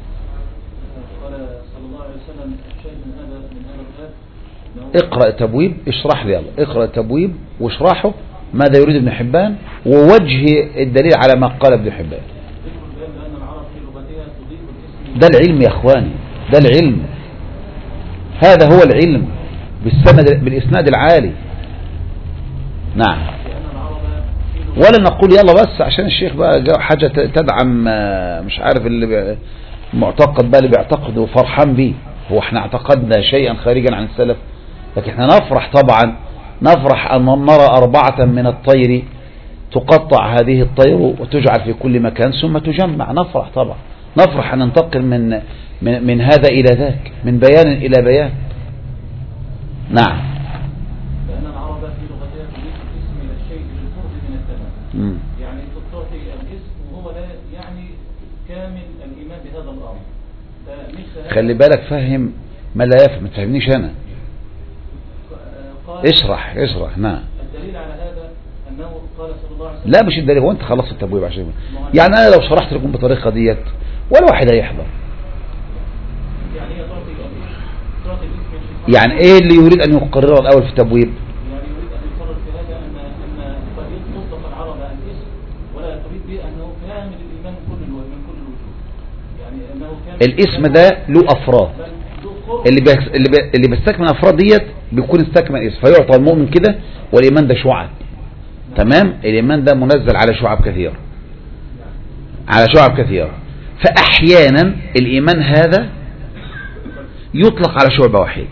اقرأ التبويب، اشرح لي، يلا اقرأ التبويب واشرحه ماذا يريد ابن حبان ووجه الدليل على ما قال ابن حبان. ده العلم يا اخواني، ده العلم، هذا هو العلم بالاسناد العالي. نعم. ولا نقول يلا بس عشان الشيخ بقى حاجة تدعم مش عارف اللي معتقد بقى اللي بيعتقد فرحان بيه. هو احنا اعتقدنا شيئا خارجا عن السلف؟ لكن احنا نفرح طبعا، نفرح أن نرى 4 من الطير تقطع هذه الطير وتجعل في كل مكان ثم تجمع، نفرح طبعا، نفرح أن ننتقل من هذا إلى ذاك، من بيان إلى بيان. نعم. لأن العرب في لغتها الاسم إلى الشيء بالقرب من التمام، يعني تعطي الاسم وهو لا يعني كامل الإيمان بهذا الأمر. خلي بالك، فهم ما لا يفهم، ما تفهمنيش أنا. اشرح. نعم. الدليل على هذا أنه قال صلى الله عليه وسلم. لا مش الدليل، هو أنت خلصت التبويب عشان يعني أنا لو شرحت لكم بالطريقة ديت ولا واحد هيحضر. يعني هي تعطي الاسم، يعني إيه اللي يريد أن يقرره الأول في التبويب؟ يعني يريد أن يقرر في هذا أن قد يطلق العرب عن الاسم ولا تريد به أنه كامل الإيمان من كل الوجوه، يعني أنه كامل الاسم ده له أفراد، اللي بيستكمل أفراد ديت بيكون استكمل اسم، فيعطى المؤمن كده. والإيمان ده شعب، تمام؟ الإيمان ده منزل على شعب كثيرة، فأحيانا الإيمان هذا يطلق على شعبة واحد،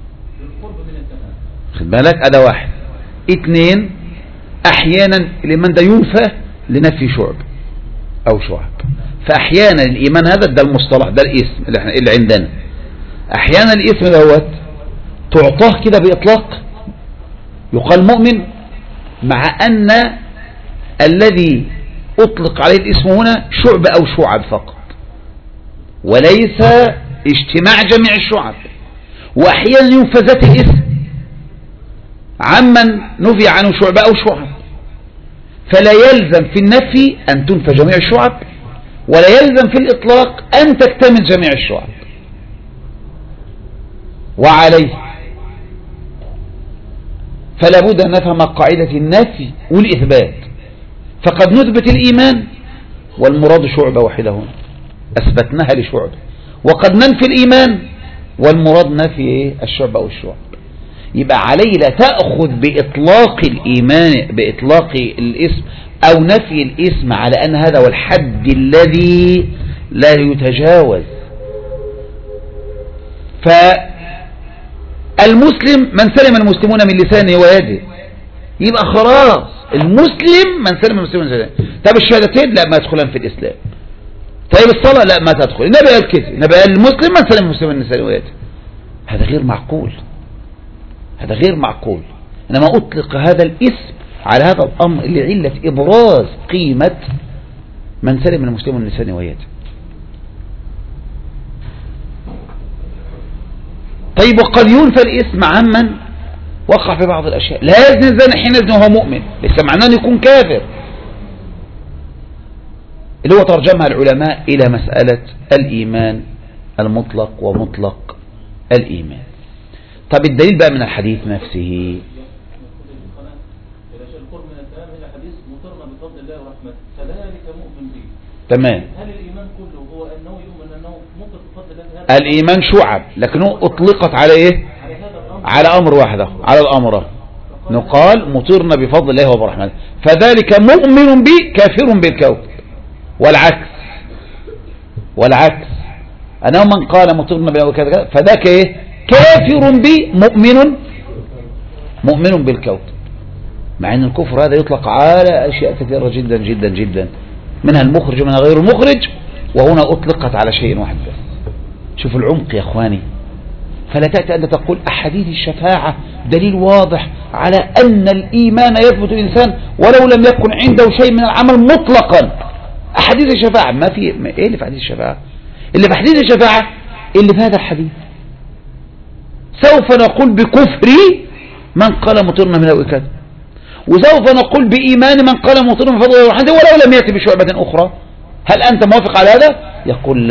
خد بالك، هذا واحد. اثنين، أحيانا الإيمان ده ينفى لنفي شعب أو شعب، فأحيانا الإيمان هذا ده المصطلح، ده الاسم اللي عندنا. أحيانا الاسم دوت تعطاه كده بإطلاق، يقال مؤمن، مع أن الذي أطلق عليه الاسم هنا شعب أو شعب فقط، وليس اجتماع جميع الشعب. وأحيانا ينفى ذات الاسم عمن نفي عنه شعب أو شعب، فلا يلزم في النفي أن تنفى جميع الشعب، ولا يلزم في الإطلاق أن تكتمل جميع الشعب. وعليه فلا بد أن نفهم قاعدة النفي والإثبات، فقد نثبت الإيمان والمراد شعبة واحدة هنا أثبتناها لشعبة، وقد ننفي الإيمان والمراد نفي الشعب أو الشعب. يبقى عليه لا تأخذ بإطلاق الإيمان، بإطلاق الاسم أو نفي الاسم على أن هذا هو الحد الذي لا يتجاوز. فالمسلم من سلم المسلمون من لسانه ويده، يبقى خلاص المسلم من سلم المسلمون من لسانه. طب الشهادتين لا، ما يدخلان في الإسلام. طيب الصلاة لا، ما تدخل. النبي قال كده، النبي قال المسلم من سلم المسلمون من لسانه ويده. هذا غير معقول، هذا غير معقول. إنما أطلق هذا الاسم على هذا الأمر لعلة إبراز قيمة من سلم المسلمون من لسانه ويده. طيب وقد ينفى الاسم عمن وقع في بعض الأشياء، لا يزني الزاني حين يزني وهو مؤمن، ليس معناه أن يكون كافر، اللي هو ترجمها العلماء إلى مسألة الإيمان المطلق ومطلق الإيمان. طب الدليل بقى من الحديث نفسه. تمام. هل الإيمان كله هو أنه يؤمن أنه مطلق بفضل الله؟ الإيمان شعب، لكنه أطلقت على إيه؟ على أمر واحد، على الأمر نقال مطرنا بفضل الله وبرحمته، فذلك مؤمن به كافر بالكوكب. والعكس أنه من قال مطرنا به وكذا فذاك إيه؟ كافر به مؤمن بالكوكب. مع أن الكفر هذا يطلق على أشياء كثيرة جدا جدا جدا، منها المخرج ومنها غير المخرج، وهنا أطلقت على شيء واحد بس. شوف العمق يا أخواني. فلا تأتي أن تقول أحاديث الشفاعة دليل واضح على أن الإيمان يثبت الإنسان ولو لم يكن عنده شيء من العمل مطلقا. أحاديث الشفاعة ما في إيه اللي في حديث الشفاعة؟ اللي في حديث الشفاعة اللي في هذا الحديث. سوف نقول بكفر من قال مطرنا من الوكاد، وسوف نقول بإيمان من قال مطرنا من فضل الله ورحمته ولو لم يأتي بشعبة أخرى. هل أنت موافق على هذا؟ يقول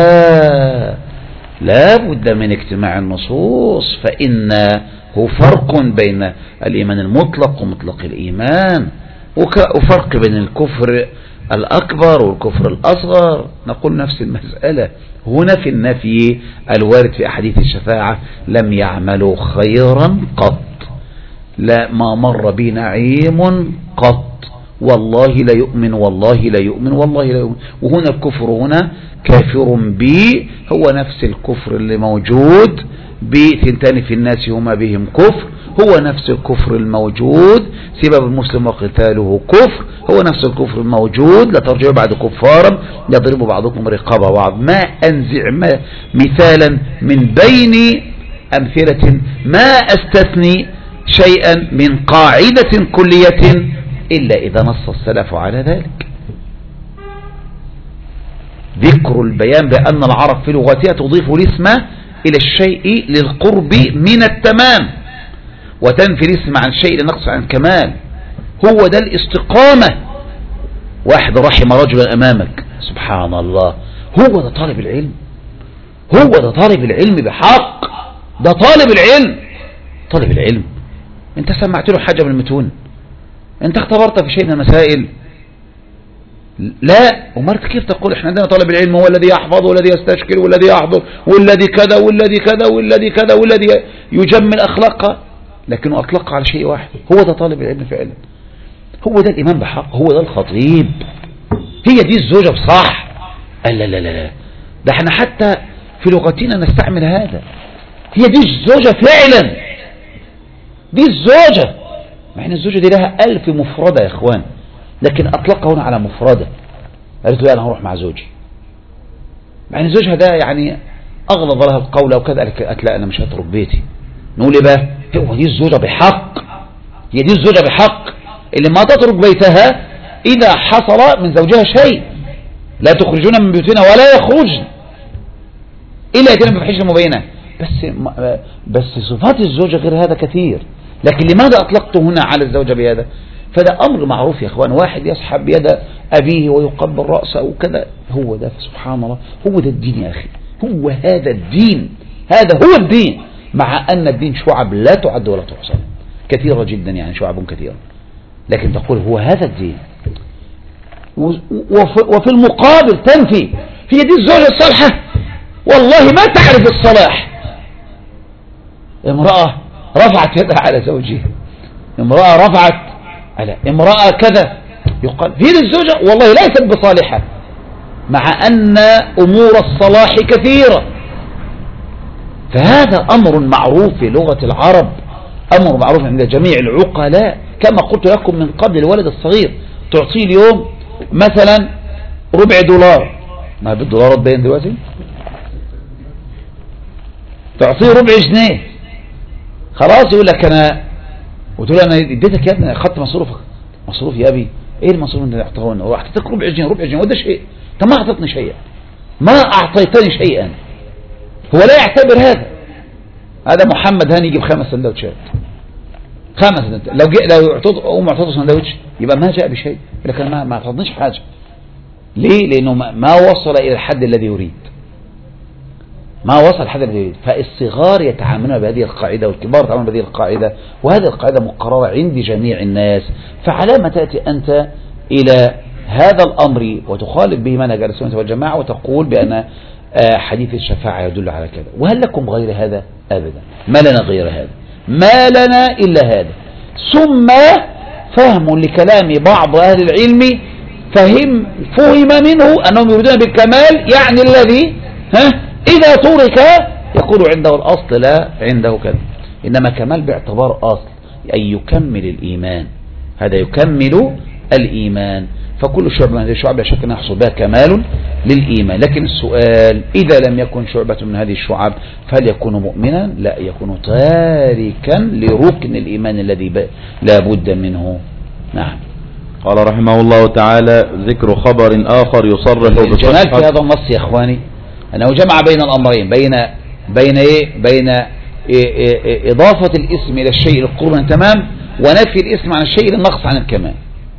لا بد من اجتماع النصوص، فإنه فرق بين الإيمان المطلق ومطلق الإيمان، وفرق بين الكفر الأكبر والكفر الأصغر. نقول نفس المسألة هنا في النفي الوارد في أحاديث الشفاعة: لم يعملوا خيرا قط، لا ما مر بنعيم قط، والله لا يؤمن والله لا يؤمن والله لا يؤمن. وهنا الكفر هنا كافر بي هو نفس الكفر اللي موجود بثنتان في الناس هما بهم كفر، هو نفس الكفر الموجود، سبب المسلم وقتاله كفر، هو نفس الكفر الموجود، لا ترجعوا بعد كفارا يضرب بعضكم رقاب بعض. ما أنزع مثالا من بين أمثلة، ما أستثني شيئا من قاعدة كلية إلا إذا نص السلف على ذلك. ذكر البيان بأن العرب في لغتها تضيف الاسم إلى الشيء للقرب من التمام، وتنفي الاسم عن الشيء لنقص عن كمال. هو ده الاستقامة. واحد رحم رجلا أمامك، سبحان الله، هو ده طالب العلم، هو ده طالب العلم بحق، ده طالب العلم. طالب العلم انت سمعت له حاجة من المتون؟ انت اختبرت في شيء من المسائل؟ لا. ومرت كيف تقول احنا عندنا طالب العلم هو الذي يحفظ والذي يستشكل والذي يحضر والذي كذا والذي كذا والذي كذا والذي يجمل أخلاقه، لكنه أطلق على شيء واحد. هو ده طالب العلم فعلا، هو ده الإمام بحق، هو ده الخطيب، هي دي الزوجة بصح. لا لا لا لا، ده احنا حتى في لغتنا نستعمل هذا. هي دي الزوجة فعلا، دي الزوجة. مع ان الزوجة دي لها 1000 مفردة يا اخوان، لكن اطلقها هنا على مفردة. قالت له انا هروح مع زوجي، مع ان زوجها ده يعني اغلظ لها القول وكذا. قالت لا انا مش هترك بيتي. نقول ايه بقى؟ هو دي الزوجة بحق، هي دي الزوجة بحق اللي ما تترك بيتها اذا حصل من زوجها شيء. لا تخرجون من بيوتنا ولا يخرجن الا يتم بفحش مبينة. بس صفات الزوجة غير هذا كثير، لكن لماذا أطلقت هنا على الزوجة بهذا؟ فده أمر معروف يا أخوان. واحد يسحب بيد أبيه ويقبل رأسه وكذا، هو ده سبحان الله، هو ده الدين يا أخي، هو هذا الدين، هذا هو الدين. مع أن الدين شعب لا تعد ولا تحصى، كثيرة جدا، يعني شعب كثيرة، لكن تقول هو هذا الدين. وفي المقابل تنفي، هي دي الزوجة الصالحة، والله ما تعرف الصلاح. امرأة رفعت يدها على زوجها، امرأة رفعت على امرأة كذا، يقال هي دي الزوجة، والله ليست بصالحة، مع أن أمور الصلاح كثيرة. فهذا أمر معروف في لغة العرب، أمر معروف عند جميع العقلاء. كما قلت لكم من قبل، الولد الصغير تعطيه اليوم مثلا $1، ما بالدولارات باين دلوقتي، تعطيه $0.50، خلاص يقول لك انا، وتقول انا اديتك يا ابني، اخذت مصروفك. مصروف يا ابي؟ ايه المصروف اللي اعطاهوني؟ واعطيتك $0.20، وده شيء؟ انت ما اعطيتني شيئا، ما اعطيتني شيئا. هو لا يعتبر هذا محمد هاني يجيب 5 سندوتشات، 5 سندوتشات، لو اعطيته سندوتش يبقى ما جاء بشيء، لكن ما اعطتنيش حاجه. ليه؟ لانه ما وصل الى الحد الذي يريد، ما وصل الحد الذي يريد. فالصغار يتعاملون بهذه القاعدة والكبار يتعاملون بهذه القاعدة، وهذه القاعدة مقررة عند جميع الناس. فعلى ما تأتي أنت إلى هذا الأمر وتخالف به منهج أهل السنة والجماعة وتقول بأن حديث الشفاعة يدل على كذا، وهل لكم غير هذا؟ أبدا، ما لنا غير هذا، ما لنا إلا هذا. ثم فهم لكلام بعض أهل العلم فهم منه أنهم يريدون بالكمال، يعني الذي إذا ترك يقول عنده الأصل لا عنده كذا، إنما كمال باعتبار أصل، أي يكمل الإيمان، هذا يكمل الإيمان. فكل شعب من هذه الشعب لا شك أن يحصل بها كمال للإيمان. لكن السؤال، إذا لم يكن شعبة من هذه الشعب فهل يكون مؤمنا؟ لا، يكون تاركا لركن الإيمان الذي لا بد منه. نعم. قال رحمه الله تعالى: ذكر خبر آخر يصرح الجمال في هذا النص يا إخواني أنه جمع بين الأمرين، بين إضافة الاسم إلى الشيء للقرب من التمام، ونفي الاسم عن الشيء للنقص عن الكمال.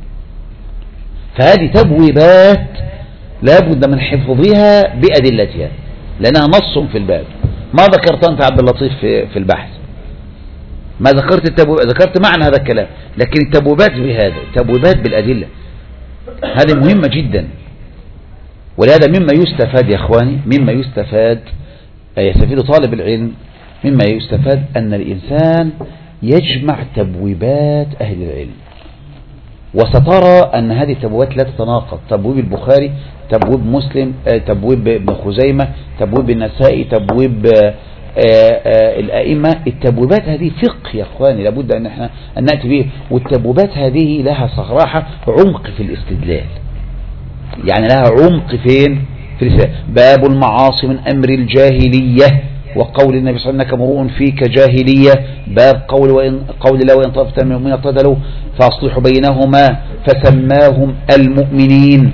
فهذه تبويبات لا بد من حفظها بأدلتها، لأنها نص في الباب. ما ذكرت أنت عبد اللطيف في البحث، ما ذكرت التبويبات، ذكرت معنى هذا الكلام، لكن التبويبات بهذا، التبويبات بالأدلة، هذه مهمة جدا. ولهذا مما يستفاد يا اخواني، مما يستفاد، يستفيد طالب العلم، مما يستفاد أن الإنسان يجمع تبويبات أهل العلم. وسترى أن هذه التبويبات لا تتناقض، تبويب البخاري، تبويب مسلم، تبويب ابن خزيمة، تبويب النسائي، تبويب الأئمة التبويبات هذه فقه يا اخواني، لابد ان احنا ان نأتي به، والتبويبات هذه لها صراحة عمق في الاستدلال، يعني لها عمق فين؟ في الاستدلال. باب المعاصي من امر الجاهلية، وقول النبي صلى الله عليه وسلم انك امرؤ فيك جاهلية. باب قول الله وإن طائفتان من المؤمنين اقتتلوا فاصلحوا بينهما فسماهم المؤمنين.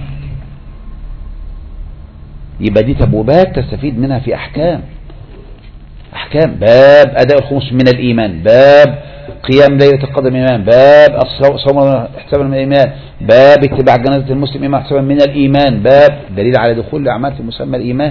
يبقى دي تبويبات تستفيد منها في احكام. باب اداء الخمس من الايمان، باب قيام ليلة القدر من الايمان، باب صوم احتسابا من الايمان، باب اتباع جنازة المسلم امام احتسابا من الايمان، باب دليل على دخول الاعمال في مسمى الايمان.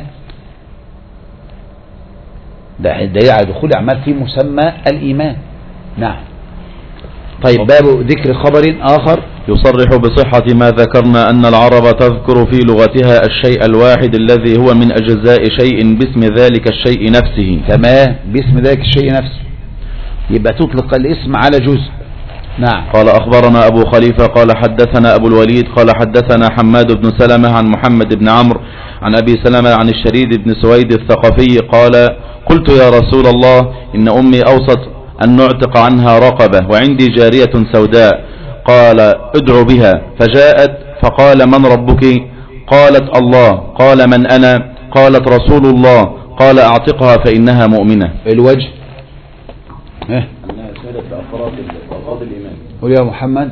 ده دليل على دخول الاعمال في مسمى الايمان. نعم. طيب باب ذكر خبر اخر يصرح بصحة ما ذكرنا أن العرب تذكر في لغتها الشيء الواحد الذي هو من أجزاء شيء باسم ذلك الشيء نفسه. تمام، باسم ذلك الشيء نفسه، يبقى تطلق الاسم على جزء. نعم. قال أخبرنا أبو خليفة قال حدثنا أبو الوليد قال حدثنا حماد بن سلمة عن محمد بن عمرو عن أبي سلمة عن الشريد بن سويد الثقفي قال قلت يا رسول الله إن أمي أوصت أن نعتق عنها رقبة وعندي جارية سوداء، قال ادعو بها، فجاءت فقال من ربك؟ قالت الله. قال من أنا؟ قالت رسول الله. قال اعتقها فإنها مؤمنة. الوجه انها سيدة أفراد الإيمان. قل يا محمد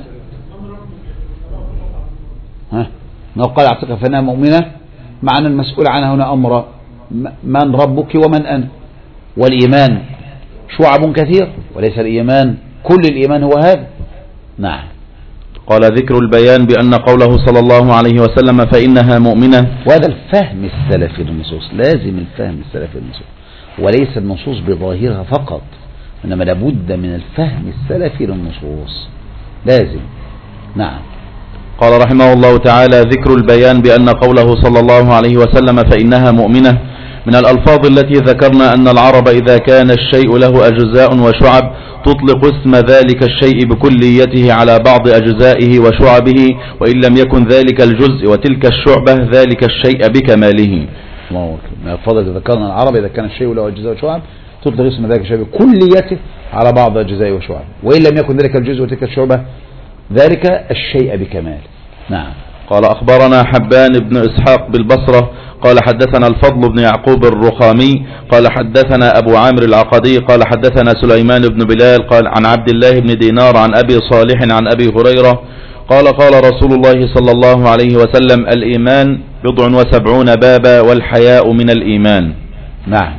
لو قال اعتقها فإنها مؤمنة، معنى المسؤول عنها هنا أمر من ربك ومن أنا. والإيمان شعب كثير وليس الإيمان كل الإيمان هو هذا. نعم. قال ذكر البيان بأن قوله صلى الله عليه وسلم فإنها مؤمنة، وهذا الفهم السلفي للنصوص، لازم الفهم السلفي للنصوص، وليس النصوص بظاهرها فقط، إنما لابد من الفهم السلفي للنصوص، لازم. نعم. قال رحمه الله تعالى ذكر البيان بأن قوله صلى الله عليه وسلم فإنها مؤمنة من الألفاظ التي ذكرنا أن العرب إذا كان الشيء له أجزاء وشعب تطلق اسم ذلك الشيء بكليته على بعض أجزائه وشعبه، وإن لم يكن ذلك الجزء وتلك الشعبة ذلك الشيء بكماله. من الألفاظ التي ذكرنا العرب إذا كان الشيء له أجزاء وشعب تطلق اسم ذلك الشيء بكليته على بعض أجزائه وشعبه، وإن لم يكن ذلك الجزء وتلك الشعبة ذلك الشيء بكماله. نعم. قال أخبرنا حبان بن إسحاق بالبصرة قال حدثنا الفضل بن يعقوب الرخامي قال حدثنا أبو عامر العقدي قال حدثنا سليمان بن بلال قال عن عبد الله بن دينار عن أبي صالح عن أبي هريرة قال قال رسول الله صلى الله عليه وسلم الإيمان 70 بابا والحياء من الإيمان. نعم.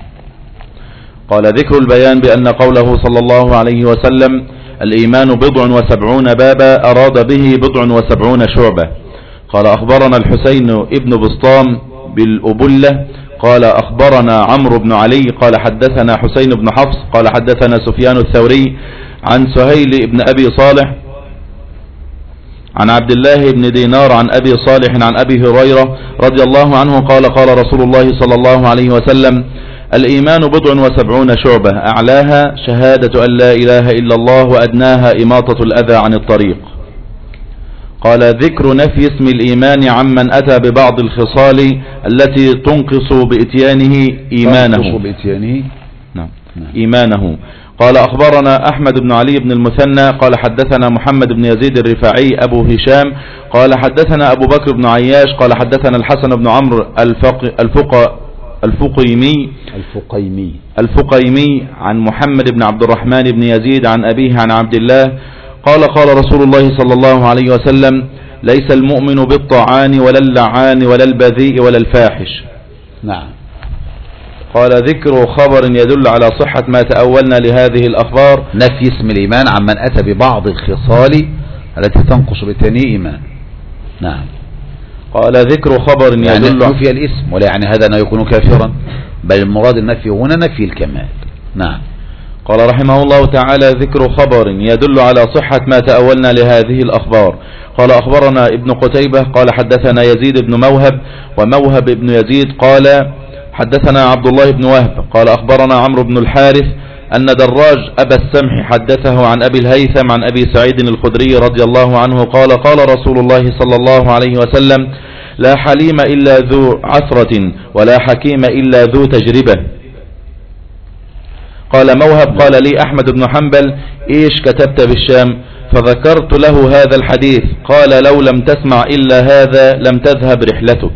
قال ذكر البيان بأن قوله صلى الله عليه وسلم الإيمان 70 بابا أراد به 70 شعبة. قال أخبرنا الحسين ابن بسطام بالأبلة قال أخبرنا عمرو بن علي قال حدثنا حسين بن حفص قال حدثنا سفيان الثوري عن سهيل بن أبي صالح عن عبد الله بن دينار عن أبي صالح عن أبي هريرة رضي الله عنه قال قال رسول الله صلى الله عليه وسلم الإيمان 70 شعبة أعلاها شهادة أن لا إله إلا الله وأدناها إماطة الأذى عن الطريق. قال ذكر نفي اسم الإيمان عمن أتى ببعض الخصال التي تنقص بإتيانه إيمانه. قال أخبرنا أحمد بن علي بن المثنى قال حدثنا محمد بن يزيد الرفاعي أبو هشام قال حدثنا أبو بكر بن عياش قال حدثنا الحسن بن عمرو الفقيمي عن محمد بن عبد الرحمن بن يزيد عن أبيه عن عبد الله قال قال رسول الله صلى الله عليه وسلم ليس المؤمن بالطعان ولا اللعان ولا البذيء ولا الفاحش. نعم. قال ذكر خبر يدل على صحة ما تأولنا لهذه الأخبار نفي اسم الإيمان عمن أتى ببعض الخصال التي تنقص بالتاني إيمان. نعم. قال ذكر خبر يدل يعني نفي الاسم ولا يعني هذا أنه يكون كافرا، بل المراد النفي هنا نفي الكمال. نعم. قال رحمه الله تعالى ذكر خبر يدل على صحة ما تأولنا لهذه الأخبار. قال أخبرنا ابن قتيبة قال حدثنا يزيد بن موهب وموهب ابن يزيد قال حدثنا عبد الله بن وهب قال أخبرنا عمرو بن الحارث أن دراج أبا السمح حدثه عن أبي الهيثم عن أبي سعيد الخدري رضي الله عنه قال قال رسول الله صلى الله عليه وسلم لا حليم إلا ذو عثرة ولا حكيم إلا ذو تجربة. قال موهب قال لي أحمد بن حنبل إيش كتبت بالشام؟ فذكرت له هذا الحديث. قال لو لم تسمع إلا هذا لم تذهب رحلتك.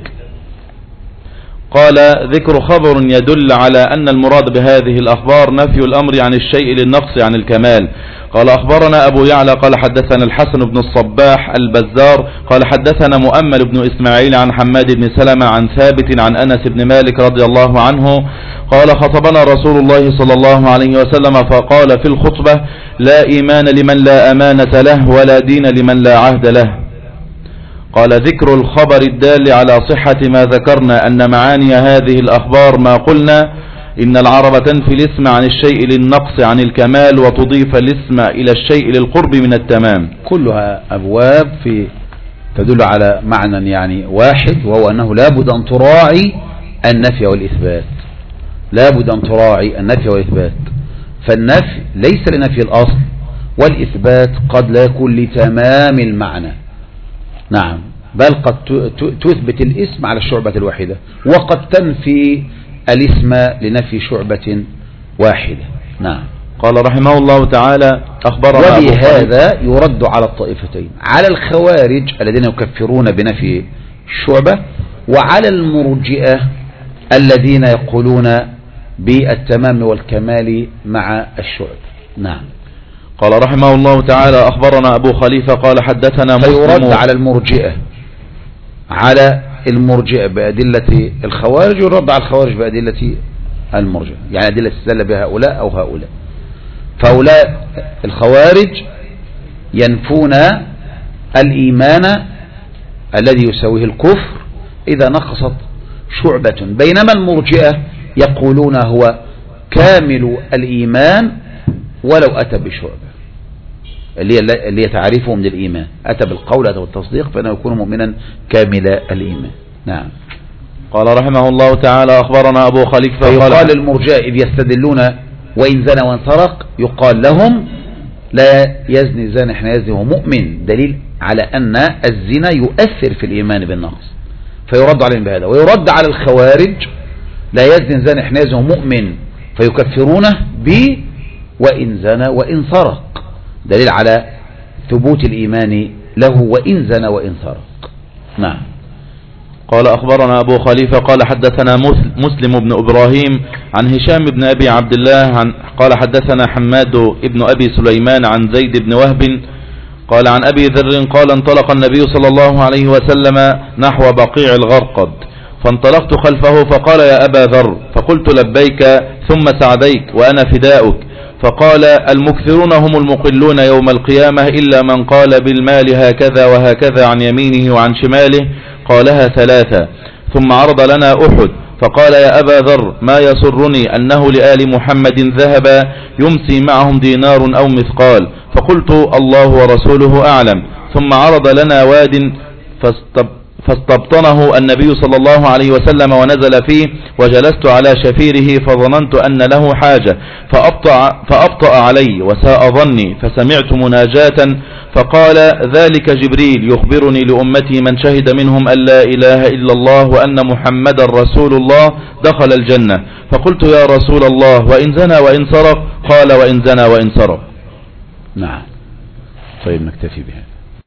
قال ذكر خبر يدل على أن المراد بهذه الأخبار نفي الأمر عن الشيء للنقص عن الكمال. قال أخبرنا أبو يعلى قال حدثنا الحسن بن الصباح البزار قال حدثنا مؤمل بن إسماعيل عن حماد بن سلمة عن ثابت عن أنس بن مالك رضي الله عنه قال خطبنا رسول الله صلى الله عليه وسلم فقال في الخطبة لا إيمان لمن لا أمانة له ولا دين لمن لا عهد له. قال ذكر الخبر الدال على صحة ما ذكرنا أن معاني هذه الأخبار ما قلنا إن العرب تنفي الاسم عن الشيء للنقص عن الكمال وتضيف الاسم إلى الشيء للقرب من التمام. كلها أبواب تدل على معنى يعني واحد، وهو أنه لابد أن تراعي النفي والإثبات، لابد أن تراعي النفي والإثبات. فالنفي ليس لنفي الأصل، والإثبات قد لا يكون لتمام المعنى. نعم، بل قد تثبت الاسم على الشعبة الواحدة، وقد تنفي الاسم لنفي شعبة واحدة. نعم. قال رحمه الله تعالى أخبرنا وبهذا يرد على الطائفتين، على الخوارج الذين يكفرون بنفي الشعبة، وعلى المرجئة الذين يقولون بالتمام والكمال مع الشعب. نعم. قال رحمه الله تعالى أخبرنا أبو خليفة قال حدثنا مسلم. فيرد على المرجئة، على المرجئة بأدلة الخوارج، ويرد على الخوارج بأدلة المرجئة، يعني أدلة استدل بها هؤلاء أو هؤلاء. فهؤلاء الخوارج ينفون الإيمان الذي يساويه الكفر إذا نقصت شعبة، بينما المرجئة يقولون هو كامل الإيمان ولو أتى بشعبة، اللي هي تعريفهم للإيمان، أتى بالقول أتى بالتصديق فإنه يكون مؤمنا كامل الإيمان. نعم. قال رحمه الله تعالى أخبرنا أبو خليفة. فيقال المرجئة إذ يستدلون وإن زنى وإن سرق، يقال لهم لا يزني الزاني حين يزني وهو مؤمن، دليل على أن الزنا يؤثر في الإيمان بالنقص، فيرد عليهم بهذا. ويرد على الخوارج لا يزني الزاني حين يزني وهو مؤمن، فيكفرونه وإن زنى وإن سرق، دليل على ثبوت الإيمان له وإن زنى وإن سرق. نعم. قال أخبرنا أبو خليفة قال حدثنا مسلم بن إبراهيم عن هشام بن أبي عبد الله قال حدثنا حماد بن أبي سليمان عن زيد بن وهب قال عن أبي ذر قال انطلق النبي صلى الله عليه وسلم نحو بقيع الغرقد، فانطلقت خلفه فقال يا أبا ذر، فقلت لبيك ثم سعديك وأنا فداؤك. فقال المكثرون هم المقلون يوم القيامة إلا من قال بالمال هكذا وهكذا عن يمينه وعن شماله، قالها ثلاثة. ثم عرض لنا أحد فقال يا أبا ذر ما يسرني أنه لآل محمد ذهب يمسي معهم دينار أو مثقال. فقلت الله ورسوله أعلم. ثم عرض لنا واد فاستبطنه النبي صلى الله عليه وسلم ونزل فيه، وجلست على شفيره فظننت أن له حاجة فأبطأ علي وساء ظني، فسمعت مناجاة فقال ذلك جبريل يخبرني لأمتي من شهد منهم أن لا إله إلا الله وأن محمدا رسول الله دخل الجنة. فقلت يا رسول الله وإن زنى وإن سرق؟ قال وإن زنى وإن سرق. نعم. طيب نكتفي بها.